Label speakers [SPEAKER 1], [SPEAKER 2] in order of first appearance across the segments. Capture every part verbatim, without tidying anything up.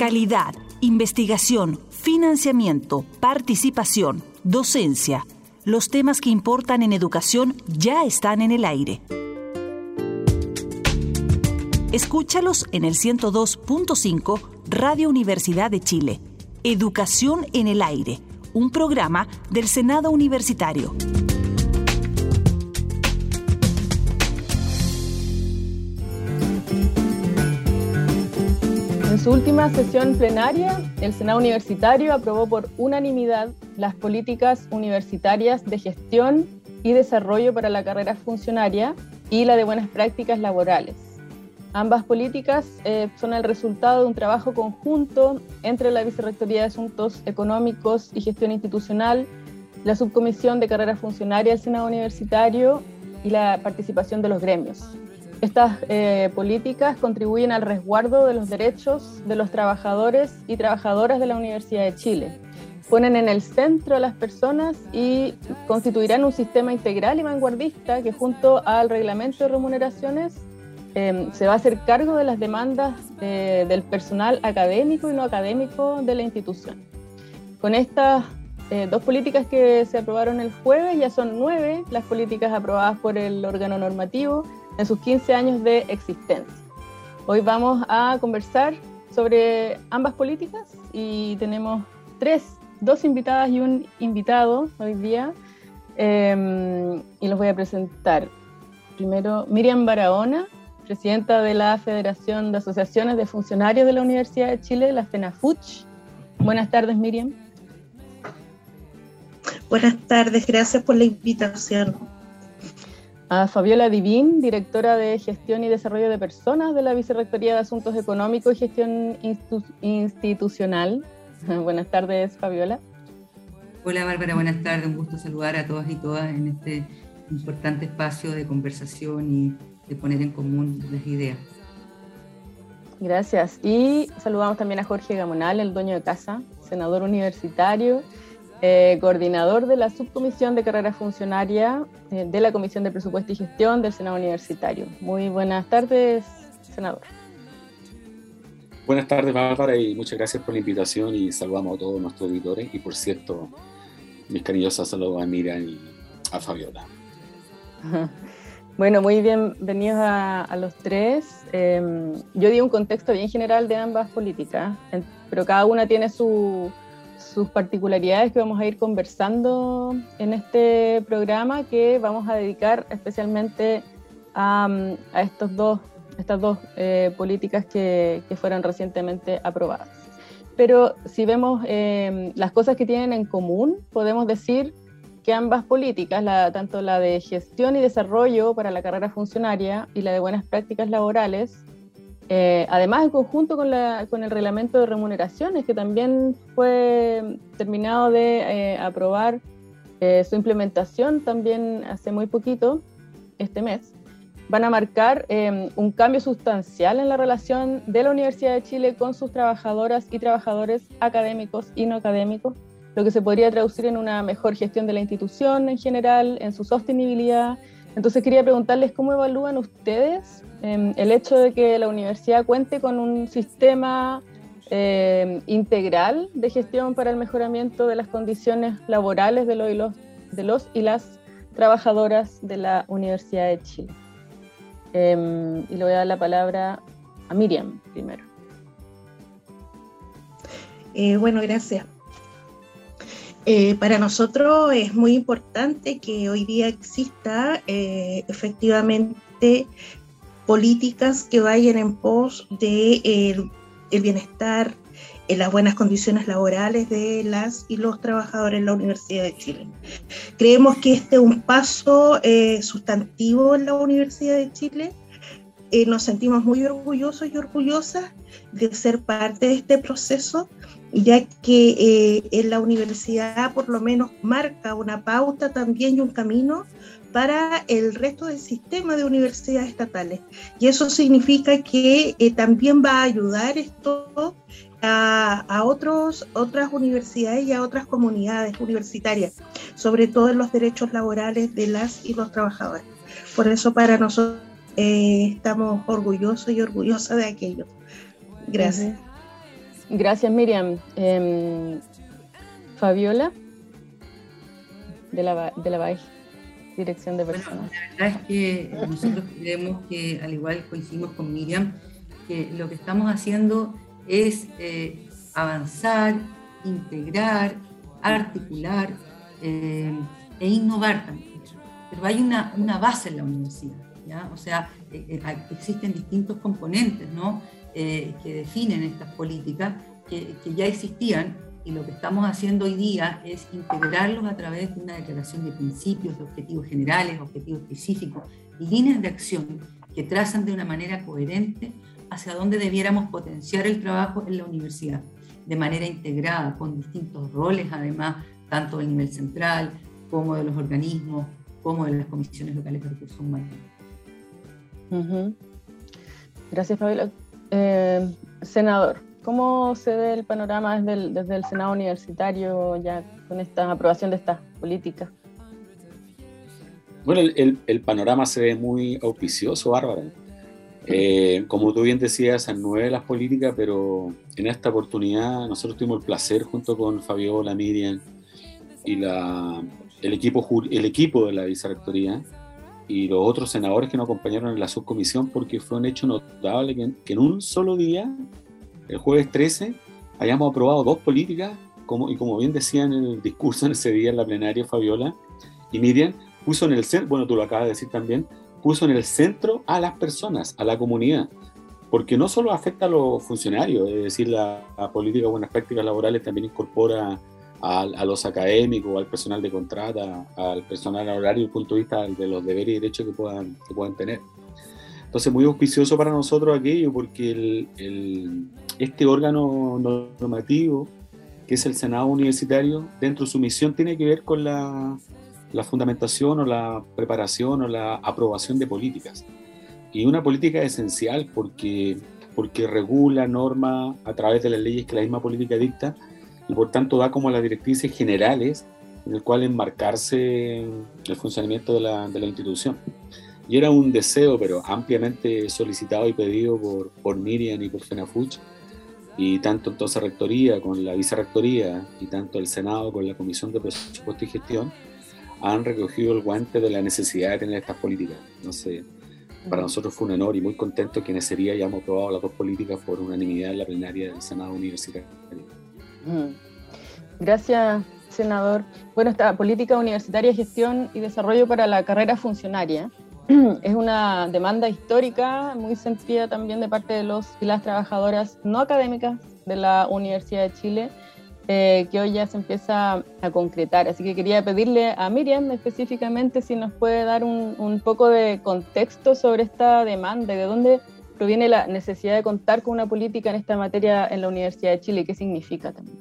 [SPEAKER 1] Calidad, investigación, financiamiento, participación, docencia. Los temas que importan en educación ya están en el aire. Escúchalos en el ciento dos punto cinco Radio Universidad de Chile. Educación en el aire, un programa del Senado Universitario.
[SPEAKER 2] En su última sesión plenaria, el Senado Universitario aprobó por unanimidad las políticas universitarias de gestión y desarrollo para la carrera funcionaria y la de buenas prácticas laborales. Ambas políticas eh, son el resultado de un trabajo conjunto entre la Vicerrectoría de Asuntos Económicos y Gestión Institucional, la Subcomisión de Carrera Funcionaria del Senado Universitario y la participación de los gremios. Estas eh, políticas contribuyen al resguardo de los derechos de los trabajadores y trabajadoras de la Universidad de Chile. Ponen en el centro a las personas y constituirán un sistema integral y vanguardista que, junto al reglamento de remuneraciones, eh, se va a hacer cargo de las demandas eh, del personal académico y no académico de la institución. Con estas eh, dos políticas que se aprobaron el jueves, ya son nueve las políticas aprobadas por el órgano normativo en sus quince años de existencia. Hoy vamos a conversar sobre ambas políticas y tenemos tres, dos invitadas y un invitado hoy día, eh, y los voy a presentar. Primero, Miriam Barahona, presidenta de la Federación de Asociaciones de Funcionarios de la Universidad de Chile, la FENAFUCH. Buenas tardes, Miriam.
[SPEAKER 3] Buenas tardes, gracias por la invitación.
[SPEAKER 2] A Fabiola Divín, directora de Gestión y Desarrollo de Personas de la Vicerrectoría de Asuntos Económicos y Gestión Institu- Institucional. Buenas tardes, Fabiola.
[SPEAKER 4] Hola, Bárbara, buenas tardes. Un gusto saludar a todas y todas en este importante espacio de conversación y de poner en común las ideas.
[SPEAKER 2] Gracias. Y saludamos también a Jorge Gamonal, el dueño de casa, senador universitario, Eh, coordinador de la Subcomisión de Carrera Funcionaria eh, de la Comisión de Presupuesto y Gestión del Senado Universitario. Muy buenas tardes, senador.
[SPEAKER 5] Buenas tardes, Bárbara, y muchas gracias por la invitación y saludamos a todos nuestros auditores y, por cierto, mis cariñosas saludos a Miriam y a Fabiola.
[SPEAKER 2] Bueno, muy bienvenidos a, a los tres. Eh, yo di un contexto bien general de ambas políticas, pero cada una tiene su... sus particularidades que vamos a ir conversando en este programa, que vamos a dedicar especialmente a, a estos dos, estas dos eh, políticas que, que fueron recientemente aprobadas. Pero si vemos eh, las cosas que tienen en común, podemos decir que ambas políticas, la, tanto la de gestión y desarrollo para la carrera funcionaria y la de buenas prácticas laborales, Eh, además, en conjunto con, la, con el reglamento de remuneraciones, que también fue terminado de eh, aprobar eh, su implementación también hace muy poquito, este mes, van a marcar eh, un cambio sustancial en la relación de la Universidad de Chile con sus trabajadoras y trabajadores académicos y no académicos, lo que se podría traducir en una mejor gestión de la institución en general, en su sostenibilidad. Entonces quería preguntarles cómo evalúan ustedes eh, el hecho de que la universidad cuente con un sistema eh, integral de gestión para el mejoramiento de las condiciones laborales de los y, los, de los y las trabajadoras de la Universidad de Chile. Eh, y le voy a dar la palabra a Miriam primero.
[SPEAKER 3] Eh, bueno, gracias. Eh, para nosotros es muy importante que hoy día exista eh, efectivamente políticas que vayan en pos de eh, el bienestar, en las buenas condiciones laborales de las y los trabajadores en la Universidad de Chile. Creemos que este es un paso eh, sustantivo en la Universidad de Chile. Eh, nos sentimos muy orgullosos y orgullosas de ser parte de este proceso, ya que eh, en la universidad por lo menos marca una pauta también y un camino para el resto del sistema de universidades estatales. Y eso significa que eh, también va a ayudar esto a, a otros, otras universidades y a otras comunidades universitarias, sobre todo en los derechos laborales de las y los trabajadores. Por eso para nosotros eh, estamos orgullosos y orgullosas de aquello. Gracias.
[SPEAKER 2] Gracias, Miriam. Eh, Fabiola, de la, de la B A E, Dirección de Personas.
[SPEAKER 4] Bueno, la verdad es que nosotros creemos que, al igual coincidimos con Miriam, que lo que estamos haciendo es eh, avanzar, integrar, articular eh, e innovar también. Pero hay una, una base en la universidad, ¿ya? O sea, eh, eh, existen distintos componentes, ¿no? eh, que definen estas políticas que, que ya existían, y lo que estamos haciendo hoy día es integrarlos a través de una declaración de principios, de objetivos generales, objetivos específicos, y líneas de acción que trazan de una manera coherente hacia dónde debiéramos potenciar el trabajo en la universidad, de manera integrada, con distintos roles, además, tanto del nivel central, como de los organismos, como de las comisiones locales de recursos humanos.
[SPEAKER 2] Uh-huh. Gracias, Fabiola. Eh, senador, ¿cómo se ve el panorama desde el, desde el Senado Universitario ya con esta aprobación de estas políticas?
[SPEAKER 5] Bueno, el, el, el panorama se ve muy auspicioso, Bárbara. Eh, como tú bien decías, son nueve las políticas, pero en esta oportunidad nosotros tuvimos el placer, junto con Fabiola, Miriam y la, el, equipo, el equipo de la vicerrectoría y los otros senadores que nos acompañaron en la subcomisión, porque fue un hecho notable que, que en un solo día, el jueves trece, hayamos aprobado dos políticas, como, y como bien decía en el discurso en ese día en la plenaria Fabiola y Miriam, puso en el centro, bueno, tú lo acabas de decir también, puso en el centro a las personas, a la comunidad, porque no solo afecta a los funcionarios, es decir, la, la política de buenas prácticas laborales también incorpora a, a los académicos, al personal de contrata, al personal horario, desde el punto de vista de los deberes y derechos que puedan, que puedan tener. Entonces, muy auspicioso para nosotros aquello, porque el, el, este órgano normativo, que es el Senado Universitario, dentro de su misión tiene que ver con la, la fundamentación o la preparación o la aprobación de políticas. Y una política es esencial porque, porque regula, norma a través de las leyes que la misma política dicta, y por tanto da como las directrices generales en el cual enmarcarse el funcionamiento de la, de la institución. Y era un deseo, pero ampliamente solicitado y pedido por, por Miriam y por FENAFUCH, y tanto entonces Rectoría con la Vicerrectoría y tanto el Senado con la Comisión de Presupuesto y Gestión han recogido el guante de la necesidad de tener estas políticas. Entonces, para nosotros fue un honor y muy contento que en ese día hayamos aprobado las dos políticas por unanimidad en la plenaria del Senado Universitario.
[SPEAKER 2] Gracias, senador. Bueno, esta política universitaria de gestión y desarrollo para la carrera funcionaria es una demanda histórica, muy sentida también de parte de los y las trabajadoras no académicas de la Universidad de Chile, eh, que hoy ya se empieza a concretar. Así que quería pedirle a Miriam específicamente si nos puede dar un, un poco de contexto sobre esta demanda y de dónde proviene la necesidad de contar con una política en esta materia en la Universidad de Chile y qué significa también.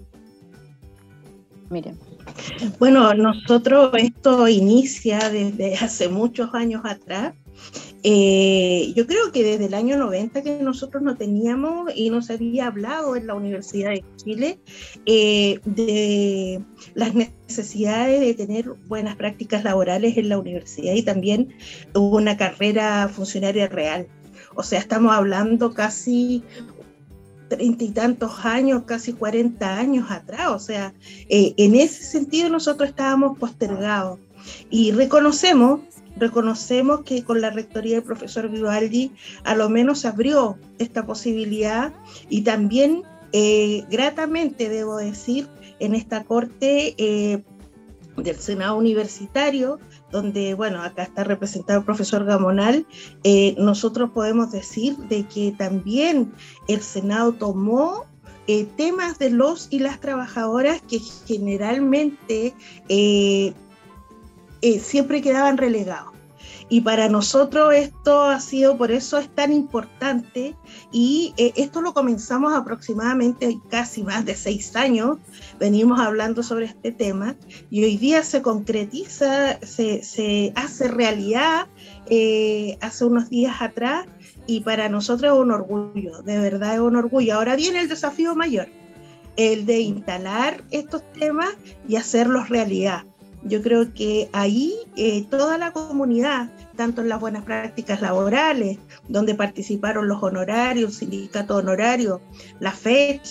[SPEAKER 2] Miriam.
[SPEAKER 3] Bueno, nosotros esto inicia desde hace muchos años atrás. Eh, yo creo que desde el año noventa que nosotros no teníamos y no se había hablado en la Universidad de Chile eh, de las necesidades de tener buenas prácticas laborales en la universidad, y también una carrera funcionaria real. O sea, estamos hablando casi treinta y tantos años, casi cuarenta años atrás. O sea, eh, en ese sentido nosotros estábamos postergados, y reconocemos, reconocemos que con la rectoría del profesor Vivaldi a lo menos se abrió esta posibilidad, y también eh, gratamente debo decir en esta corte eh, del Senado Universitario, donde, bueno, acá está representado el profesor Gamonal, eh, nosotros podemos decir de que también el Senado tomó eh, temas de los y las trabajadoras que generalmente eh, eh, siempre quedaban relegados. Y para nosotros esto ha sido, por eso es tan importante, y eh, esto lo comenzamos aproximadamente casi más de seis años, venimos hablando sobre este tema, y hoy día se concretiza, se, se hace realidad eh, hace unos días atrás, y para nosotros es un orgullo, de verdad es un orgullo. Ahora viene el desafío mayor, el de instalar estos temas y hacerlos realidad. Yo creo que ahí eh, toda la comunidad, tanto en las buenas prácticas laborales, donde participaron los honorarios, sindicato honorario, la FECH,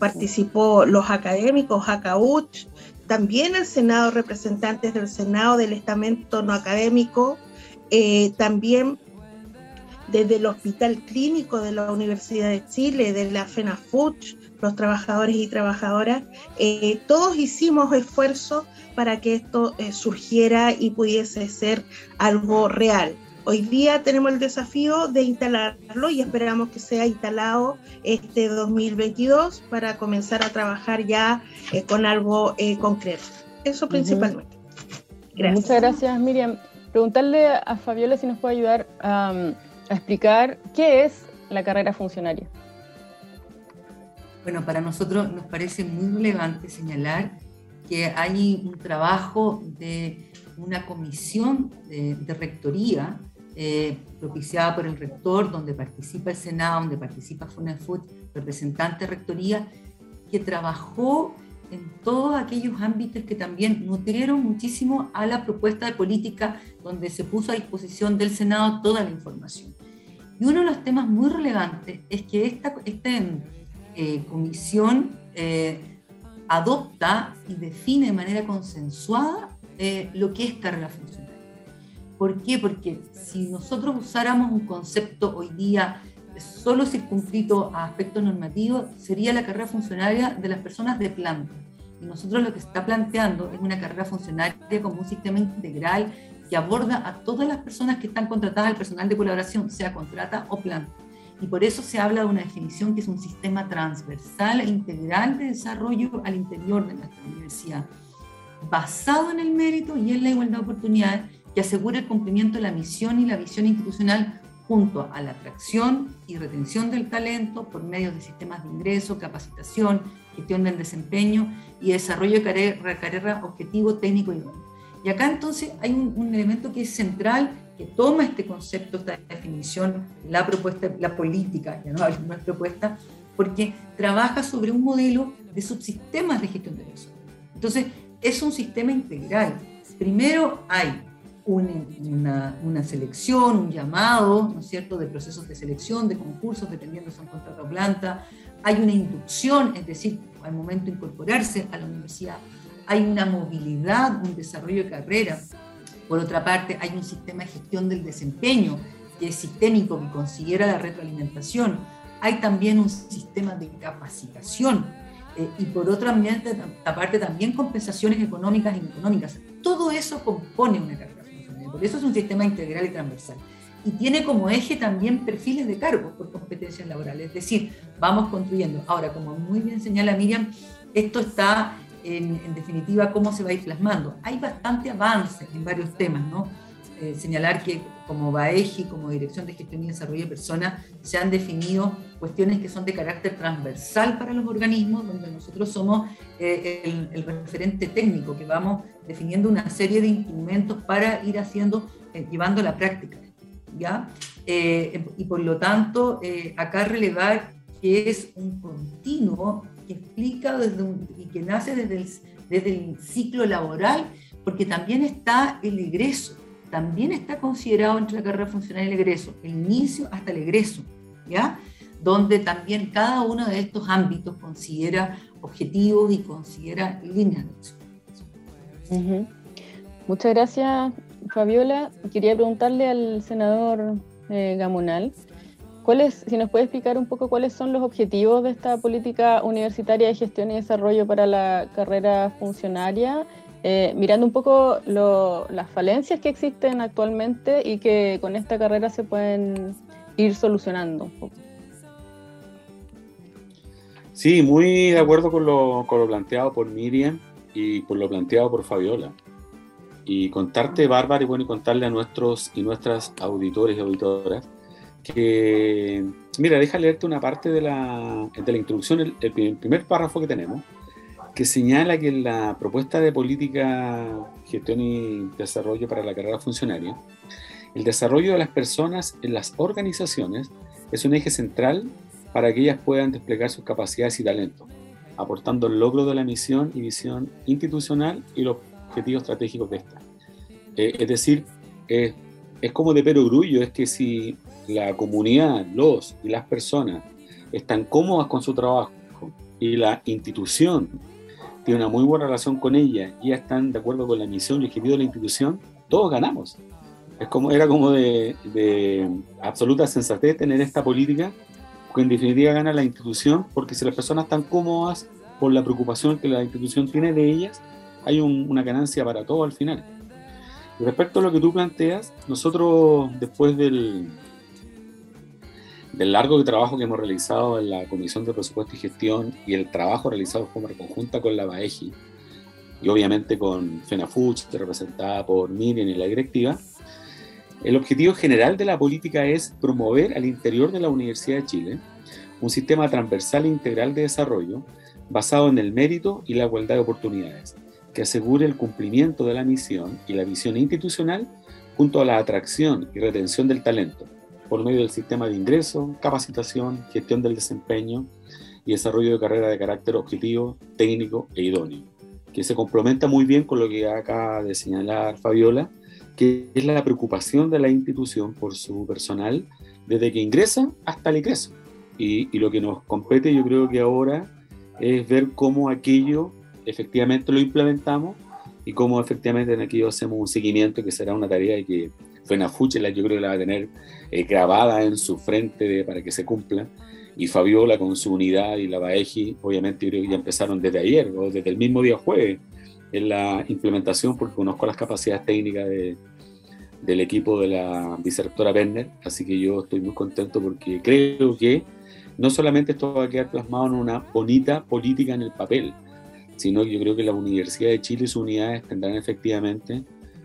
[SPEAKER 3] participó los académicos, Acauch, también el Senado, representantes del Senado, del estamento no académico, eh, también desde el Hospital Clínico de la Universidad de Chile, de la FENAFUCH, los trabajadores y trabajadoras, eh, todos hicimos esfuerzos para que esto eh, surgiera y pudiese ser algo real. Hoy día tenemos el desafío de instalarlo y esperamos que sea instalado este dos mil veintidós para comenzar a trabajar ya eh, con algo eh, concreto. Eso principalmente.
[SPEAKER 2] Uh-huh. Gracias. Muchas gracias, Miriam. Preguntarle a Fabiola si nos puede ayudar um, a explicar qué es la carrera funcionaria.
[SPEAKER 4] Bueno, para nosotros nos parece muy relevante señalar que hay un trabajo de una comisión de, de rectoría eh, propiciada por el rector, donde participa el Senado, donde participa FUNAFUT, representante de rectoría, que trabajó en todos aquellos ámbitos que también nutrieron muchísimo a la propuesta de política, donde se puso a disposición del Senado toda la información. Y uno de los temas muy relevantes es que esta, esta eh, comisión eh, adopta y define de manera consensuada eh, lo que es carrera funcionaria. ¿Por qué? Porque si nosotros usáramos un concepto hoy día solo circunscrito a aspectos normativos, sería la carrera funcionaria de las personas de planta. Y nosotros lo que se está planteando es una carrera funcionaria como un sistema integral que aborda a todas las personas que están contratadas al personal de colaboración, sea contrata o planta. Y por eso se habla de una definición que es un sistema transversal e integral de desarrollo al interior de nuestra universidad, basado en el mérito y en la igualdad de oportunidades, que asegura el cumplimiento de la misión y la visión institucional junto a la atracción y retención del talento por medio de sistemas de ingreso, capacitación, gestión del desempeño y desarrollo de carrera, carrera objetivo, técnico y idóneo. Y acá entonces hay un, un elemento que es central, que toma este concepto, esta definición, la propuesta, la política, ya no es propuesta, porque trabaja sobre un modelo de subsistemas de gestión de personas. Entonces, es un sistema integral. Primero hay una, una, una selección, un llamado, ¿no es cierto?, de procesos de selección, de concursos, dependiendo si son contrato o planta. Hay una inducción, es decir, al momento de incorporarse a la universidad. Hay una movilidad, un desarrollo de carrera. Por otra parte, hay un sistema de gestión del desempeño que es sistémico, que considera la retroalimentación. Hay también un sistema de capacitación eh, y por otra parte también compensaciones económicas e económicas. Todo eso compone una carrera funcionaria. Por eso es un sistema integral y transversal. Y tiene como eje también perfiles de cargos por competencias laborales. Es decir, vamos construyendo. Ahora, como muy bien señala Miriam, esto está... En, en definitiva, cómo se va a ir plasmando. Hay bastante avance en varios temas, ¿no? Eh, señalar que como BAEGI, como Dirección de Gestión y Desarrollo de Personas, se han definido cuestiones que son de carácter transversal para los organismos, donde nosotros somos eh, el, el referente técnico, que vamos definiendo una serie de instrumentos para ir haciendo, eh, llevando a la práctica, ¿ya? Eh, y por lo tanto, eh, acá relevar que es un continuo que explica desde un, y que nace desde el, desde el ciclo laboral, porque también está el egreso, también está considerado entre la carrera funcionaria y el egreso, el inicio hasta el egreso, ¿ya? Donde también cada uno de estos ámbitos considera objetivos y considera líneas de acción.
[SPEAKER 2] Uh-huh. Muchas gracias, Fabiola. Quería preguntarle al senador eh, Gamonal, ¿cuáles, si nos puede explicar un poco cuáles son los objetivos de esta política universitaria de gestión y desarrollo para la carrera funcionaria, eh, mirando un poco lo, las falencias que existen actualmente y que con esta carrera se pueden ir solucionando un poco?
[SPEAKER 5] Sí, muy de acuerdo con lo, con lo planteado por Miriam y con lo planteado por Fabiola. Y contarte, Bárbara, y bueno, y contarle a nuestros y nuestras auditores y auditoras, que, mira, deja leerte una parte de la, de la introducción, el, el primer párrafo que tenemos, que señala que en la propuesta de política, gestión y desarrollo para la carrera funcionaria, el desarrollo de las personas en las organizaciones es un eje central para que ellas puedan desplegar sus capacidades y talentos, aportando el logro de la misión y visión institucional y los objetivos estratégicos de esta. Eh, es decir, eh, es como de perogrullo, es que si la comunidad, los y las personas están cómodas con su trabajo, y la institución tiene una muy buena relación con ella y ya están de acuerdo con la misión y objetivo de la institución, todos ganamos. Es como, era como de, de absoluta sensatez tener esta política, que en definitiva gana la institución, porque si las personas están cómodas por la preocupación que la institución tiene de ellas, hay un, una ganancia para todos al final. Y respecto a lo que tú planteas, nosotros después del, del largo trabajo que hemos realizado en la Comisión de Presupuesto y Gestión y el trabajo realizado de forma conjunta con la BAEGI y obviamente con FENAFUCH, representada por Miriam y la directiva, el objetivo general de la política es promover al interior de la Universidad de Chile un sistema transversal e integral de desarrollo basado en el mérito y la igualdad de oportunidades, que asegure el cumplimiento de la misión y la visión institucional junto a la atracción y retención del talento, por medio del sistema de ingreso, capacitación, gestión del desempeño y desarrollo de carrera de carácter objetivo, técnico e idóneo, que se complementa muy bien con lo que acaba de señalar Fabiola, que es la preocupación de la institución por su personal desde que ingresa hasta el egreso. Y, y lo que nos compete, yo creo que ahora, es ver cómo aquello efectivamente lo implementamos y cómo efectivamente en aquello hacemos un seguimiento, que será una tarea que FENAFUCH yo creo que la va a tener eh, grabada en su frente de, para que se cumpla, y Fabiola con su unidad y la BAEGI, obviamente yo creo que ya empezaron desde ayer o desde el mismo día jueves en la implementación, porque conozco las capacidades técnicas de, del equipo de la vicerrectora Werner, así que yo estoy muy contento porque creo que no solamente esto va a quedar plasmado en una bonita política en el papel, sino que yo creo que la Universidad de Chile y sus unidades tendrán efectivamente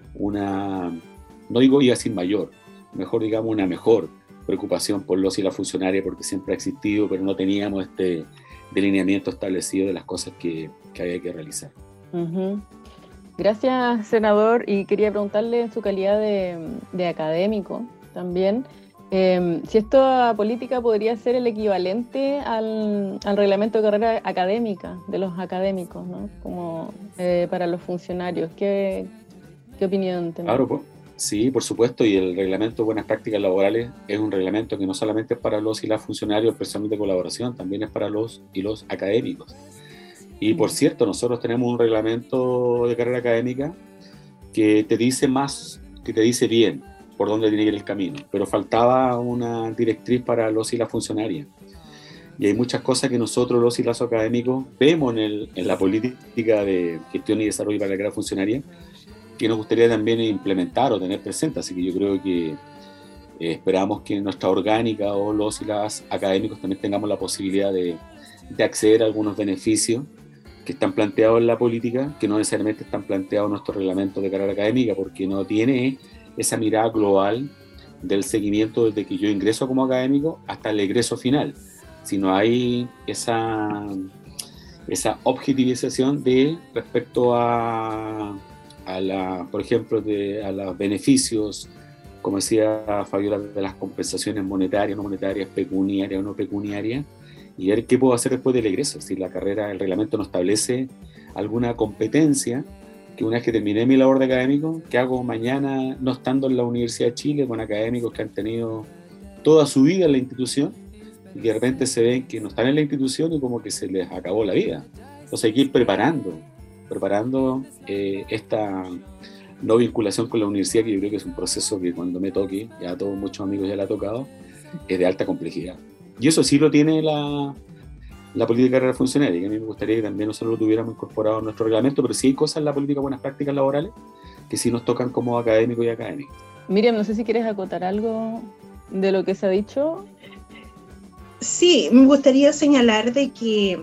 [SPEAKER 5] una, no digo ya sin mayor, mejor digamos una mejor preocupación por los y la funcionaria, porque siempre ha existido, pero no teníamos este delineamiento establecido de las cosas que, que había que realizar.
[SPEAKER 2] Uh-huh. Gracias, senador, y quería preguntarle en su calidad de, de académico también, eh, si esta política podría ser el equivalente al, al reglamento de carrera académica de los académicos, ¿no? Como eh, para los funcionarios. ¿Qué, qué opinión tenés?
[SPEAKER 5] Claro, pues, sí, por supuesto, y el reglamento de buenas prácticas laborales es un reglamento que no solamente es para los y las funcionarios personal de colaboración, también es para los y los académicos. Y por cierto, nosotros tenemos un reglamento de carrera académica que te dice más, que te dice bien por dónde tiene que ir el camino, pero faltaba una directriz para los y las funcionarias. Y hay muchas cosas que nosotros, los y las académicos, vemos en, el, en la política de gestión y desarrollo para la carrera funcionaria, que nos gustaría también implementar o tener presente. Así que yo creo que eh, esperamos que en nuestra orgánica o los y las académicos también tengamos la posibilidad de, de acceder a algunos beneficios que están planteados en la política, que no necesariamente están planteados en nuestro reglamento de carrera académica, porque no tiene esa mirada global del seguimiento desde que yo ingreso como académico hasta el egreso final, sino hay esa, esa objetivización de respecto a, a la, por ejemplo, de, a los beneficios, como decía Fabiola, de las compensaciones monetarias, no monetarias, pecuniarias o no pecuniarias, y ver qué puedo hacer después del egreso. Si la carrera, el reglamento no establece alguna competencia, que una vez que terminé mi labor de académico, ¿qué hago mañana no estando en la Universidad de Chile con académicos que han tenido toda su vida en la institución y que de repente se ven que no están en la institución y como que se les acabó la vida? Entonces hay que ir preparando, preparando eh, esta no vinculación con la universidad, que yo creo que es un proceso que cuando me toque, ya a todos muchos amigos ya le ha tocado, es de alta complejidad. Y eso sí lo tiene la, la política de carrera funcionaria, que a mí me gustaría que también nosotros lo tuviéramos incorporado en nuestro reglamento, pero sí hay cosas en la política de buenas prácticas laborales que sí nos tocan como académicos y académicas.
[SPEAKER 2] Miriam, no sé si quieres acotar algo de lo que se ha dicho.
[SPEAKER 3] Sí, me gustaría señalar de que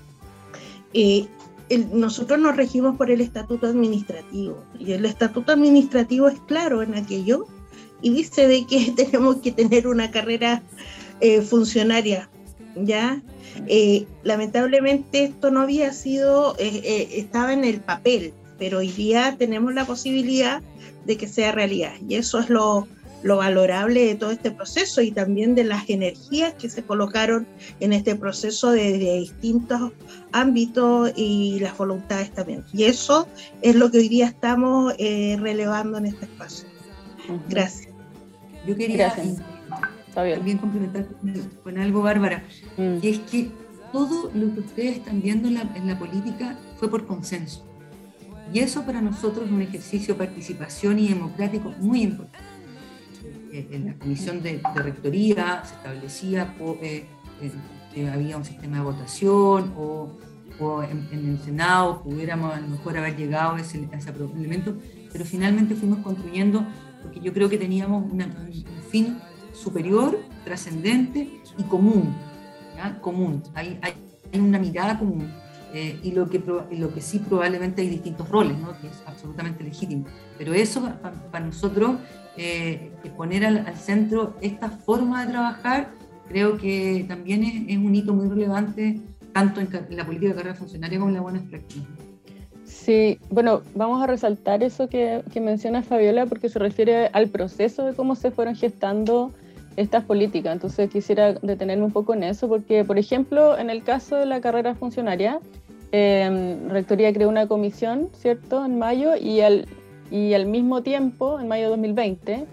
[SPEAKER 3] eh, el, nosotros nos regimos por el estatuto administrativo, y el estatuto administrativo es claro en aquello, y dice de que tenemos que tener una carrera eh, funcionaria, ¿ya? Eh, lamentablemente esto no había sido, eh, eh, estaba en el papel, pero hoy día tenemos la posibilidad de que sea realidad, y eso es lo, lo valorable de todo este proceso, y también de las energías que se colocaron en este proceso desde distintos ámbitos y las voluntades también, y eso es lo que hoy día estamos eh, relevando en este espacio. Uh-huh. Gracias.
[SPEAKER 4] Yo quería Gracias. también complementar con algo, Bárbara, mm. y es que todo lo que ustedes están viendo en la, en la política fue por consenso. Y eso para nosotros es un ejercicio de participación y democrático muy importante. En la comisión de, de rectoría se establecía eh, eh, que había un sistema de votación, o, o en, en el Senado pudiéramos a lo mejor haber llegado a ese, a ese elemento, pero finalmente fuimos construyendo, porque yo creo que teníamos una, un, un fin superior, trascendente y común, ¿ya? Común, hay, hay, hay una mirada común. Eh, y, lo que, y lo que sí probablemente hay distintos roles, ¿no? Que es absolutamente legítimo. Pero eso para pa nosotros, eh, poner al, al centro esta forma de trabajar, creo que también es, es un hito muy relevante, tanto en, en la política de carrera funcionaria como en la buena práctica.
[SPEAKER 2] Sí, bueno, vamos a resaltar eso que, que menciona Fabiola, porque se refiere al proceso de cómo se fueron gestando estas políticas. Entonces quisiera detenerme un poco en eso, porque, por ejemplo, en el caso de la carrera funcionaria, eh, Rectoría creó una comisión, ¿cierto?, en mayo, y al, y al mismo tiempo, en mayo de dos mil veinte,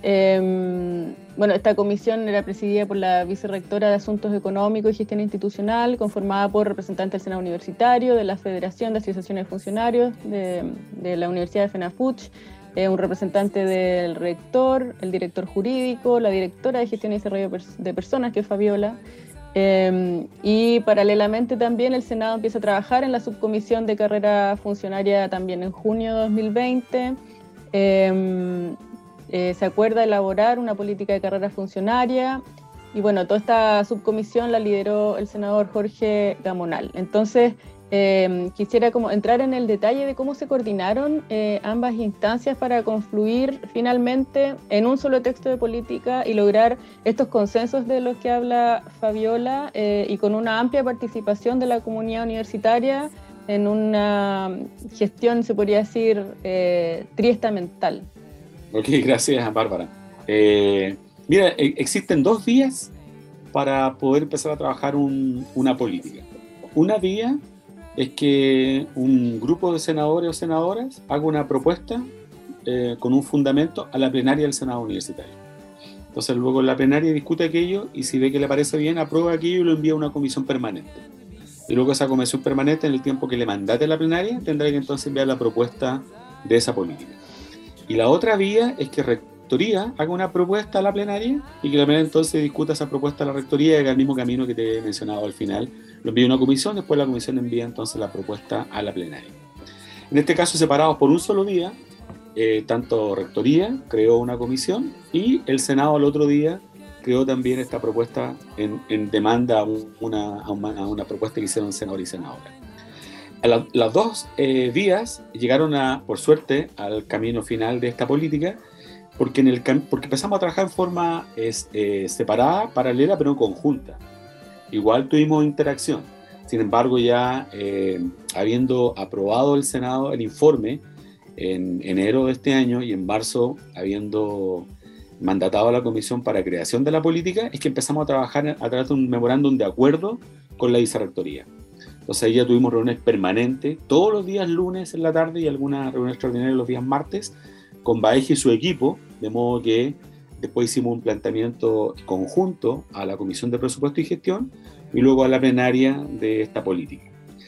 [SPEAKER 2] eh, bueno, esta comisión era presidida por la vicerrectora de Asuntos Económicos y Gestión Institucional, conformada por representantes del Senado Universitario, de la Federación de Asociaciones de Funcionarios, de, de la Universidad de FENAFUCH, Eh, un representante del rector, el director jurídico, la directora de Gestión y Desarrollo de Personas, que es Fabiola, eh, y paralelamente también el Senado empieza a trabajar en la subcomisión de carrera funcionaria también en junio de dos mil veinte. Eh, eh, se acuerda elaborar una política de carrera funcionaria, y bueno, toda esta subcomisión la lideró el senador Jorge Gamonal. Entonces, Eh, quisiera como entrar en el detalle de cómo se coordinaron eh, ambas instancias para confluir finalmente en un solo texto de política y lograr estos consensos de los que habla Fabiola, eh, y con una amplia participación de la comunidad universitaria en una gestión, se podría decir, eh, triestamental.
[SPEAKER 5] Ok, gracias, Bárbara. Eh, mira, existen dos vías para poder empezar a trabajar un, una política. Una vía es que un grupo de senadores o senadoras haga una propuesta eh, con un fundamento a la plenaria del Senado Universitario. Entonces luego la plenaria discute aquello y si ve que le parece bien, aprueba aquello y lo envía a una comisión permanente. Y luego esa comisión permanente, en el tiempo que le mandate la plenaria, tendrá que entonces enviar la propuesta de esa política. Y la otra vía es que Rectoría haga una propuesta a la plenaria y que la plenaria entonces discuta esa propuesta a la Rectoría y haga el mismo camino que te he mencionado al final. Lo envía a una comisión, después la comisión envía entonces la propuesta a la plenaria. En este caso, separados por un solo día, eh, tanto Rectoría creó una comisión y el Senado al otro día creó también esta propuesta en, en demanda a una, a, una, a una propuesta que hicieron senadores y senadoras. La, las dos eh, vías llegaron, a, por suerte, al camino final de esta política, porque, en el, porque empezamos a trabajar en forma es, eh, separada, paralela, pero conjunta. Igual tuvimos interacción. Sin embargo, ya eh, habiendo aprobado el Senado el informe en enero de este año y en marzo habiendo mandatado a la Comisión para Creación de la Política, es que empezamos a trabajar a través de un memorándum de acuerdo con la vicerrectoría. Entonces ahí ya tuvimos reuniones permanentes todos los días lunes en la tarde y algunas reuniones extraordinarias los días martes con Baeji y su equipo, de modo que después hicimos un planteamiento conjunto a la Comisión de Presupuesto y Gestión y luego a la plenaria de esta política.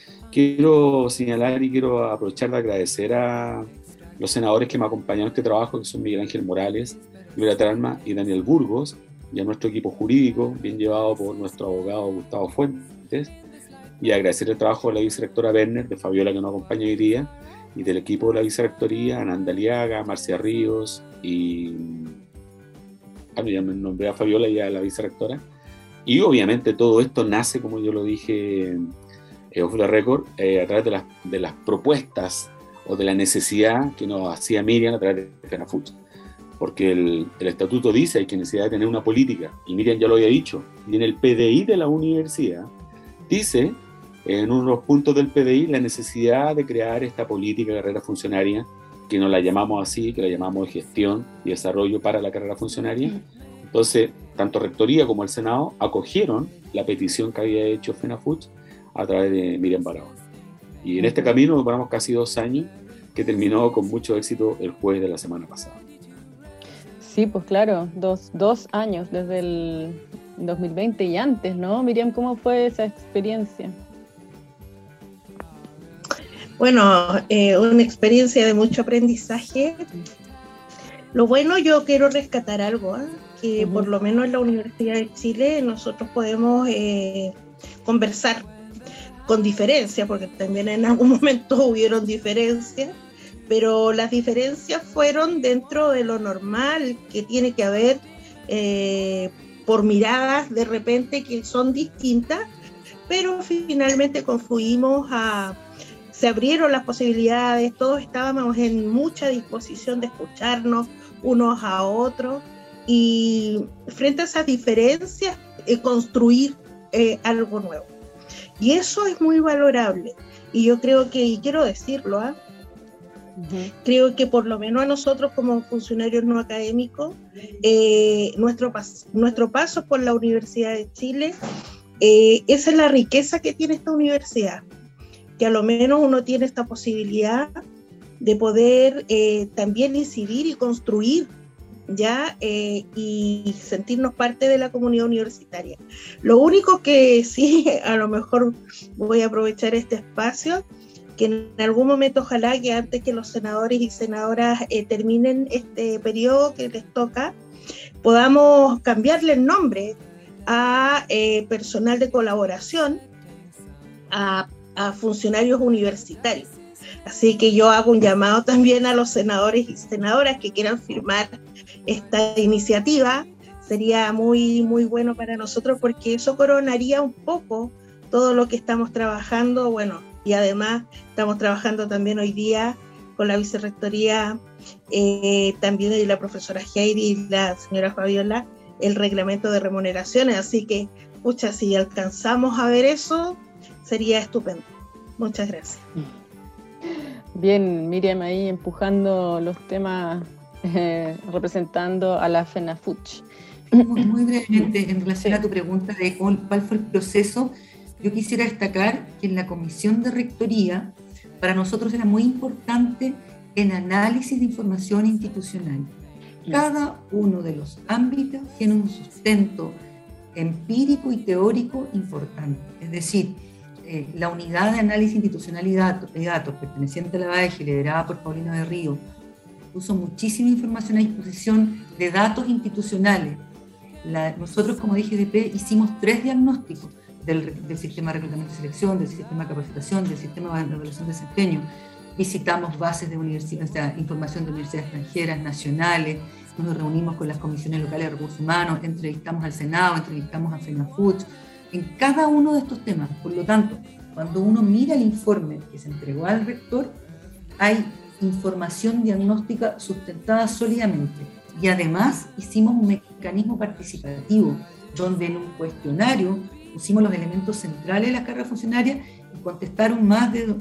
[SPEAKER 5] Quiero señalar y quiero aprovechar de agradecer a los senadores que me acompañaron en este trabajo, que son Miguel Ángel Morales, Gloria Tralma y Daniel Burgos, y a nuestro equipo jurídico, bien llevado por nuestro abogado Gustavo Fuentes, y agradecer el trabajo de la vicerrectora Werner, de Fabiola, que nos acompaña hoy día, y del equipo de la vicerrectoría, Ananda Aliaga, Marcia Ríos, y bueno, ya me nombré a Fabiola y a la vicerrectora. Y obviamente todo esto nace, como yo lo dije eh, off the record, eh, a través de las, de las propuestas o de la necesidad que nos hacía Miriam a través de FENAFUCH. Porque el, el estatuto dice que hay necesidad de tener una política, y Miriam ya lo había dicho, y en el P D I de la universidad dice, en unos puntos del P D I, la necesidad de crear esta política de carrera funcionaria, que no la llamamos así, que la llamamos de gestión y desarrollo para la carrera funcionaria. Entonces, tanto Rectoría como el Senado acogieron la petición que había hecho FENAFUCH a través de Miriam Barahona. Y en este camino nos paramos casi dos años, que terminó con mucho éxito el jueves de la semana pasada.
[SPEAKER 2] Sí, pues claro, dos, dos años desde el dos mil veinte y antes, ¿no? Miriam, ¿cómo fue esa experiencia?
[SPEAKER 3] Bueno, eh, una experiencia de mucho aprendizaje. Lo bueno, yo quiero rescatar algo, ¿eh? que uh-huh. por lo menos en la Universidad de Chile nosotros podemos eh, conversar con diferencias, porque también en algún momento hubieron diferencias, pero las diferencias fueron dentro de lo normal que tiene que haber eh, por miradas de repente que son distintas, pero finalmente confluimos a... se abrieron las posibilidades, todos estábamos en mucha disposición de escucharnos unos a otros y frente a esas diferencias eh, construir eh, algo nuevo. Y eso es muy valorable. Y yo creo que, y quiero decirlo, ¿eh? Uh-huh. creo que por lo menos a nosotros como funcionarios no académicos, eh, nuestro, pas- nuestro paso por la Universidad de Chile, eh, esa es la riqueza que tiene esta universidad. Que a lo menos uno tiene esta posibilidad de poder eh, también incidir y construir ya eh, y sentirnos parte de la comunidad universitaria. Lo único que sí, a lo mejor voy a aprovechar este espacio, que en algún momento ojalá que antes que los senadores y senadoras eh, terminen este periodo que les toca, podamos cambiarle el nombre a eh, personal de colaboración, a a funcionarios universitarios. Así que yo hago un llamado también a los senadores y senadoras que quieran firmar esta iniciativa. Sería muy, muy bueno para nosotros porque eso coronaría un poco todo lo que estamos trabajando. Bueno, y además estamos trabajando también hoy día con la vicerrectoría, eh, también de la profesora Heidi y la señora Fabiola, el reglamento de remuneraciones. Así que, pucha, si alcanzamos a ver eso, sería estupendo. Muchas gracias.
[SPEAKER 2] Bien, Miriam ahí empujando los temas, eh, representando a la FENAFUCH.
[SPEAKER 4] Muy, muy brevemente, en relación a tu pregunta de cuál fue el proceso, yo quisiera destacar que en la comisión de rectoría, para nosotros era muy importante el análisis de información institucional. Cada uno de los ámbitos tiene un sustento empírico y teórico importante. Es decir, eh, la unidad de análisis institucional y datos, de datos perteneciente a la B A E G, liderada por Paulino de Río, puso muchísima información a disposición de datos institucionales. La, nosotros como D G D P hicimos tres diagnósticos del, del sistema de reclutamiento y selección, del sistema de capacitación, del sistema de evaluación de desempeño. Visitamos bases de universidades, o sea, información de universidades extranjeras, nacionales, nos reunimos con las comisiones locales de recursos humanos, entrevistamos al Senado, entrevistamos a FENAFUCH, en cada uno de estos temas. Por lo tanto, cuando uno mira el informe que se entregó al rector, hay información diagnóstica sustentada sólidamente. Y además hicimos un mecanismo participativo, donde en un cuestionario pusimos los elementos centrales de la carrera funcionaria y contestaron más de,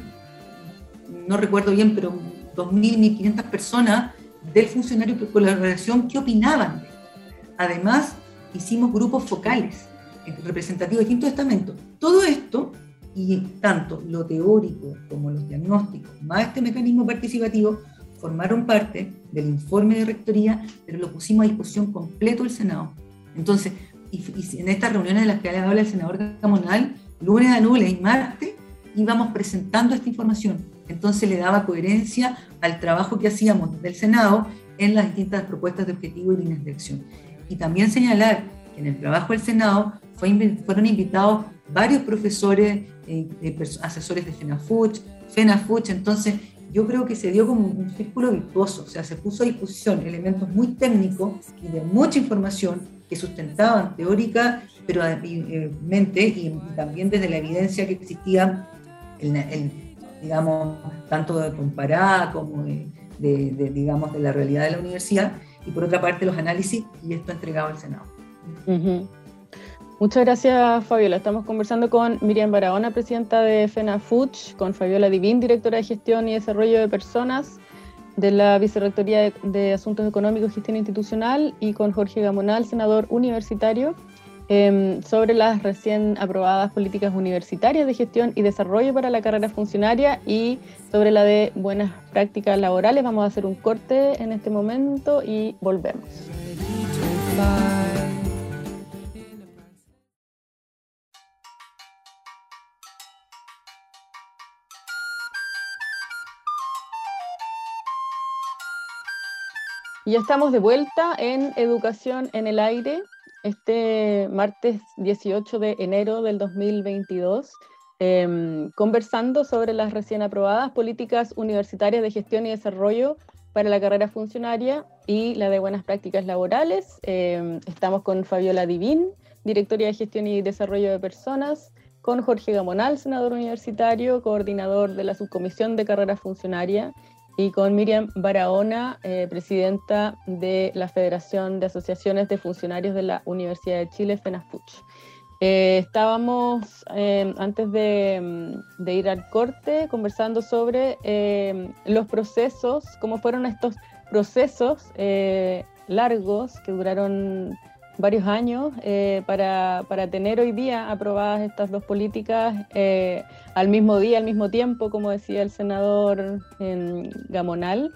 [SPEAKER 4] no recuerdo bien, pero dos mil, mil quinientas personas del funcionario de colaboración que opinaban. Además, hicimos grupos focales representativos de distintos estamentos. Todo esto, y tanto lo teórico como los diagnósticos, más este mecanismo participativo, formaron parte del informe de rectoría, pero lo pusimos a disposición completo del Senado. Entonces, y, y en estas reuniones de las que habla el senador Gamonal, lunes a lunes y martes, íbamos presentando esta información. Entonces le daba coherencia al trabajo que hacíamos del Senado en las distintas propuestas de objetivo y líneas de acción. Y también señalar que en el trabajo del Senado fue, fueron invitados varios profesores, eh, eh, asesores de FENAFUCH, FENAFUCH, entonces yo creo que se dio como un círculo virtuoso, o sea, se puso a disposición elementos muy técnicos y de mucha información que sustentaban teórica, pero eh, mente y, y también desde la evidencia que existía, el, el, digamos, tanto de comparada como de, de, de, digamos, de la realidad de la universidad, y por otra parte los análisis, y esto entregado al Senado.
[SPEAKER 2] Uh-huh. Muchas gracias, Fabiola. Estamos conversando con Miriam Barahona, presidenta de FENAFUCH, con Fabiola Divín, directora de Gestión y Desarrollo de Personas de la Vicerrectoría de, de Asuntos Económicos y Gestión Institucional, y con Jorge Gamonal, senador universitario, eh, sobre las recién aprobadas políticas universitarias de gestión y desarrollo para la carrera funcionaria y sobre la de buenas prácticas laborales. Vamos a hacer un corte en este momento y volvemos. Y ya estamos de vuelta en Educación en el Aire, este martes dieciocho de enero del dos mil veintidós, eh, conversando sobre las recién aprobadas políticas universitarias de gestión y desarrollo para la carrera funcionaria y la de buenas prácticas laborales. Eh, estamos con Fabiola Divín, directora de gestión y desarrollo de personas, con Jorge Gamonal, senador universitario, coordinador de la subcomisión de carrera funcionaria, y con Miriam Barahona, eh, presidenta de la Federación de Asociaciones de Funcionarios de la Universidad de Chile, FENAFUCH. Eh, estábamos, eh, antes de, de ir al corte, conversando sobre eh, los procesos, cómo fueron estos procesos eh, largos que duraron varios años eh, para, para tener hoy día aprobadas estas dos políticas eh, al mismo día, al mismo tiempo, como decía el senador eh, Gamonal.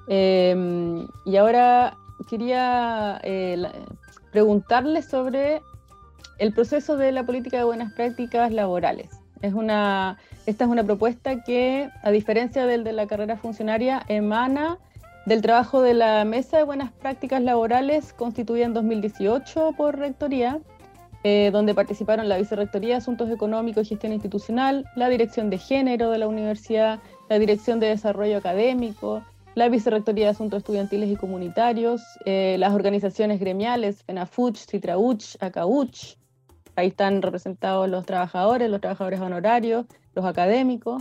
[SPEAKER 2] Eh, y ahora quería eh, la, preguntarle sobre el proceso de la política de buenas prácticas laborales. Es una, esta es una propuesta que, a diferencia del de la carrera funcionaria, emana del trabajo de la Mesa de Buenas Prácticas Laborales, constituida en dos mil dieciocho por Rectoría, eh, donde participaron la Vicerrectoría de Asuntos Económicos y Gestión Institucional, la Dirección de Género de la Universidad, la Dirección de Desarrollo Académico, la Vicerrectoría de Asuntos Estudiantiles y Comunitarios, eh, las organizaciones gremiales, FENAFUCH, CITRAUCH, ACAUCH. Ahí están representados los trabajadores, los trabajadores honorarios, los académicos.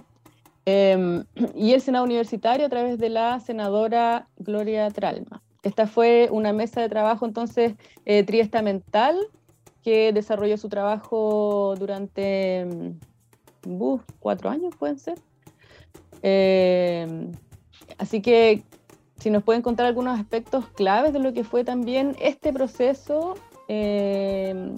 [SPEAKER 2] Eh, y el Senado Universitario a través de la senadora Gloria Tralma. Esta fue una mesa de trabajo entonces eh, triestamental que desarrolló su trabajo durante uh, cuatro años, pueden ser. Eh, así que si nos pueden contar algunos aspectos claves de lo que fue también este proceso, eh,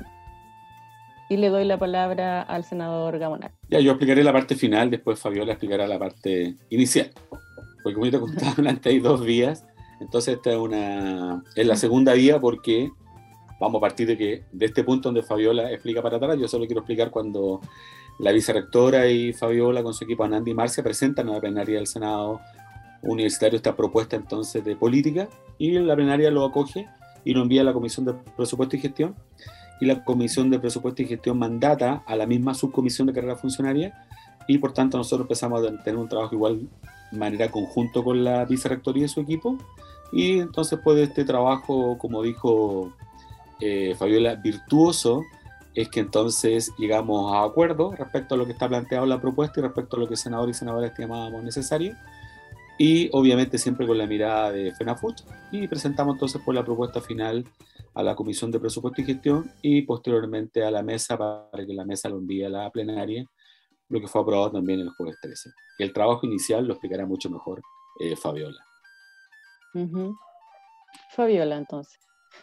[SPEAKER 2] y le doy la palabra al senador Gamonal.
[SPEAKER 5] Ya, yo explicaré la parte final, después Fabiola explicará la parte inicial. Porque como yo te contaba antes, hay dos vías. Entonces esta es, una, es la segunda vía porque vamos a partir de que de este punto donde Fabiola explica para atrás. Yo solo quiero explicar cuando la vicerrectora y Fabiola con su equipo Anandi y Marcia presentan a la plenaria del Senado Universitario esta propuesta entonces de política, y la plenaria lo acoge y lo envía a la Comisión de Presupuesto y Gestión. Y la Comisión de Presupuesto y Gestión mandata a la misma subcomisión de carrera funcionaria, y por tanto nosotros empezamos a tener un trabajo igual de manera conjunto con la vicerrectoría y su equipo, y entonces pues este trabajo, como dijo eh, Fabiola, virtuoso, es que entonces llegamos a acuerdo respecto a lo que está planteado en la propuesta y respecto a lo que senadores y senadoras estimábamos necesario, y obviamente siempre con la mirada de FENAFUCH, y presentamos entonces por la propuesta final a la Comisión de Presupuesto y Gestión y posteriormente a la mesa para que la mesa lo envíe a la plenaria, lo que fue aprobado también el jueves trece. El trabajo inicial lo explicará mucho mejor eh, Fabiola.
[SPEAKER 2] Uh-huh. Fabiola, entonces.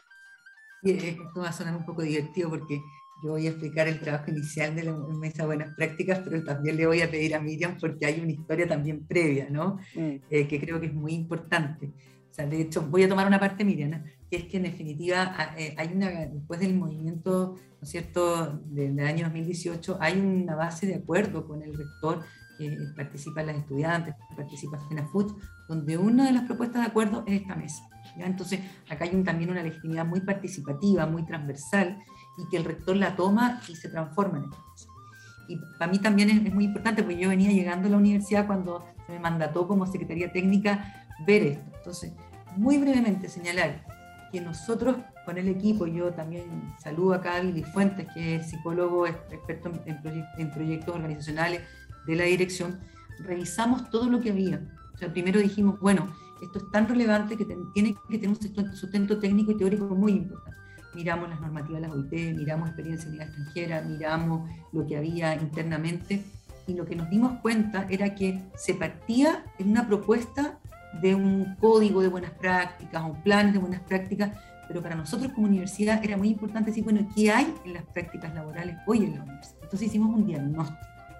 [SPEAKER 4] Sí, esto va a sonar un poco divertido porque yo voy a explicar el trabajo inicial de la Mesa de Buenas Prácticas, pero también le voy a pedir a Miriam porque hay una historia también previa, ¿no? Mm. Eh, que creo que es muy importante. O sea, de hecho, voy a tomar una parte, Miriam, ¿no? Que es que en definitiva eh, hay una, después del movimiento, ¿no es cierto?, del, del año dos mil dieciocho, hay una base de acuerdo con el rector, que participan las estudiantes, participa FENAFUCH, donde una de las propuestas de acuerdo es esta mesa, ¿ya? Entonces, acá hay un, también una legitimidad muy participativa, muy transversal, y que el rector la toma y se transforma en esta mesa. Y para mí también es, es muy importante, porque yo venía llegando a la universidad cuando se me mandató como Secretaría Técnica ver esto. Entonces, muy brevemente señalar que nosotros con el equipo, yo también saludo acá a Billy Fuentes, que es psicólogo experto en, en, proye en proyectos organizacionales de la dirección, revisamos todo lo que había. O sea, primero dijimos, bueno, esto es tan relevante que ten, tiene que tener un sustento técnico y teórico muy importante. Miramos las normativas de las O I T, miramos experiencia en la extranjera, miramos lo que había internamente, y lo que nos dimos cuenta era que se partía en una propuesta de un código de buenas prácticas, un plan de buenas prácticas, pero para nosotros como universidad era muy importante decir, bueno, ¿qué hay en las prácticas laborales hoy en la universidad? Entonces hicimos un diagnóstico,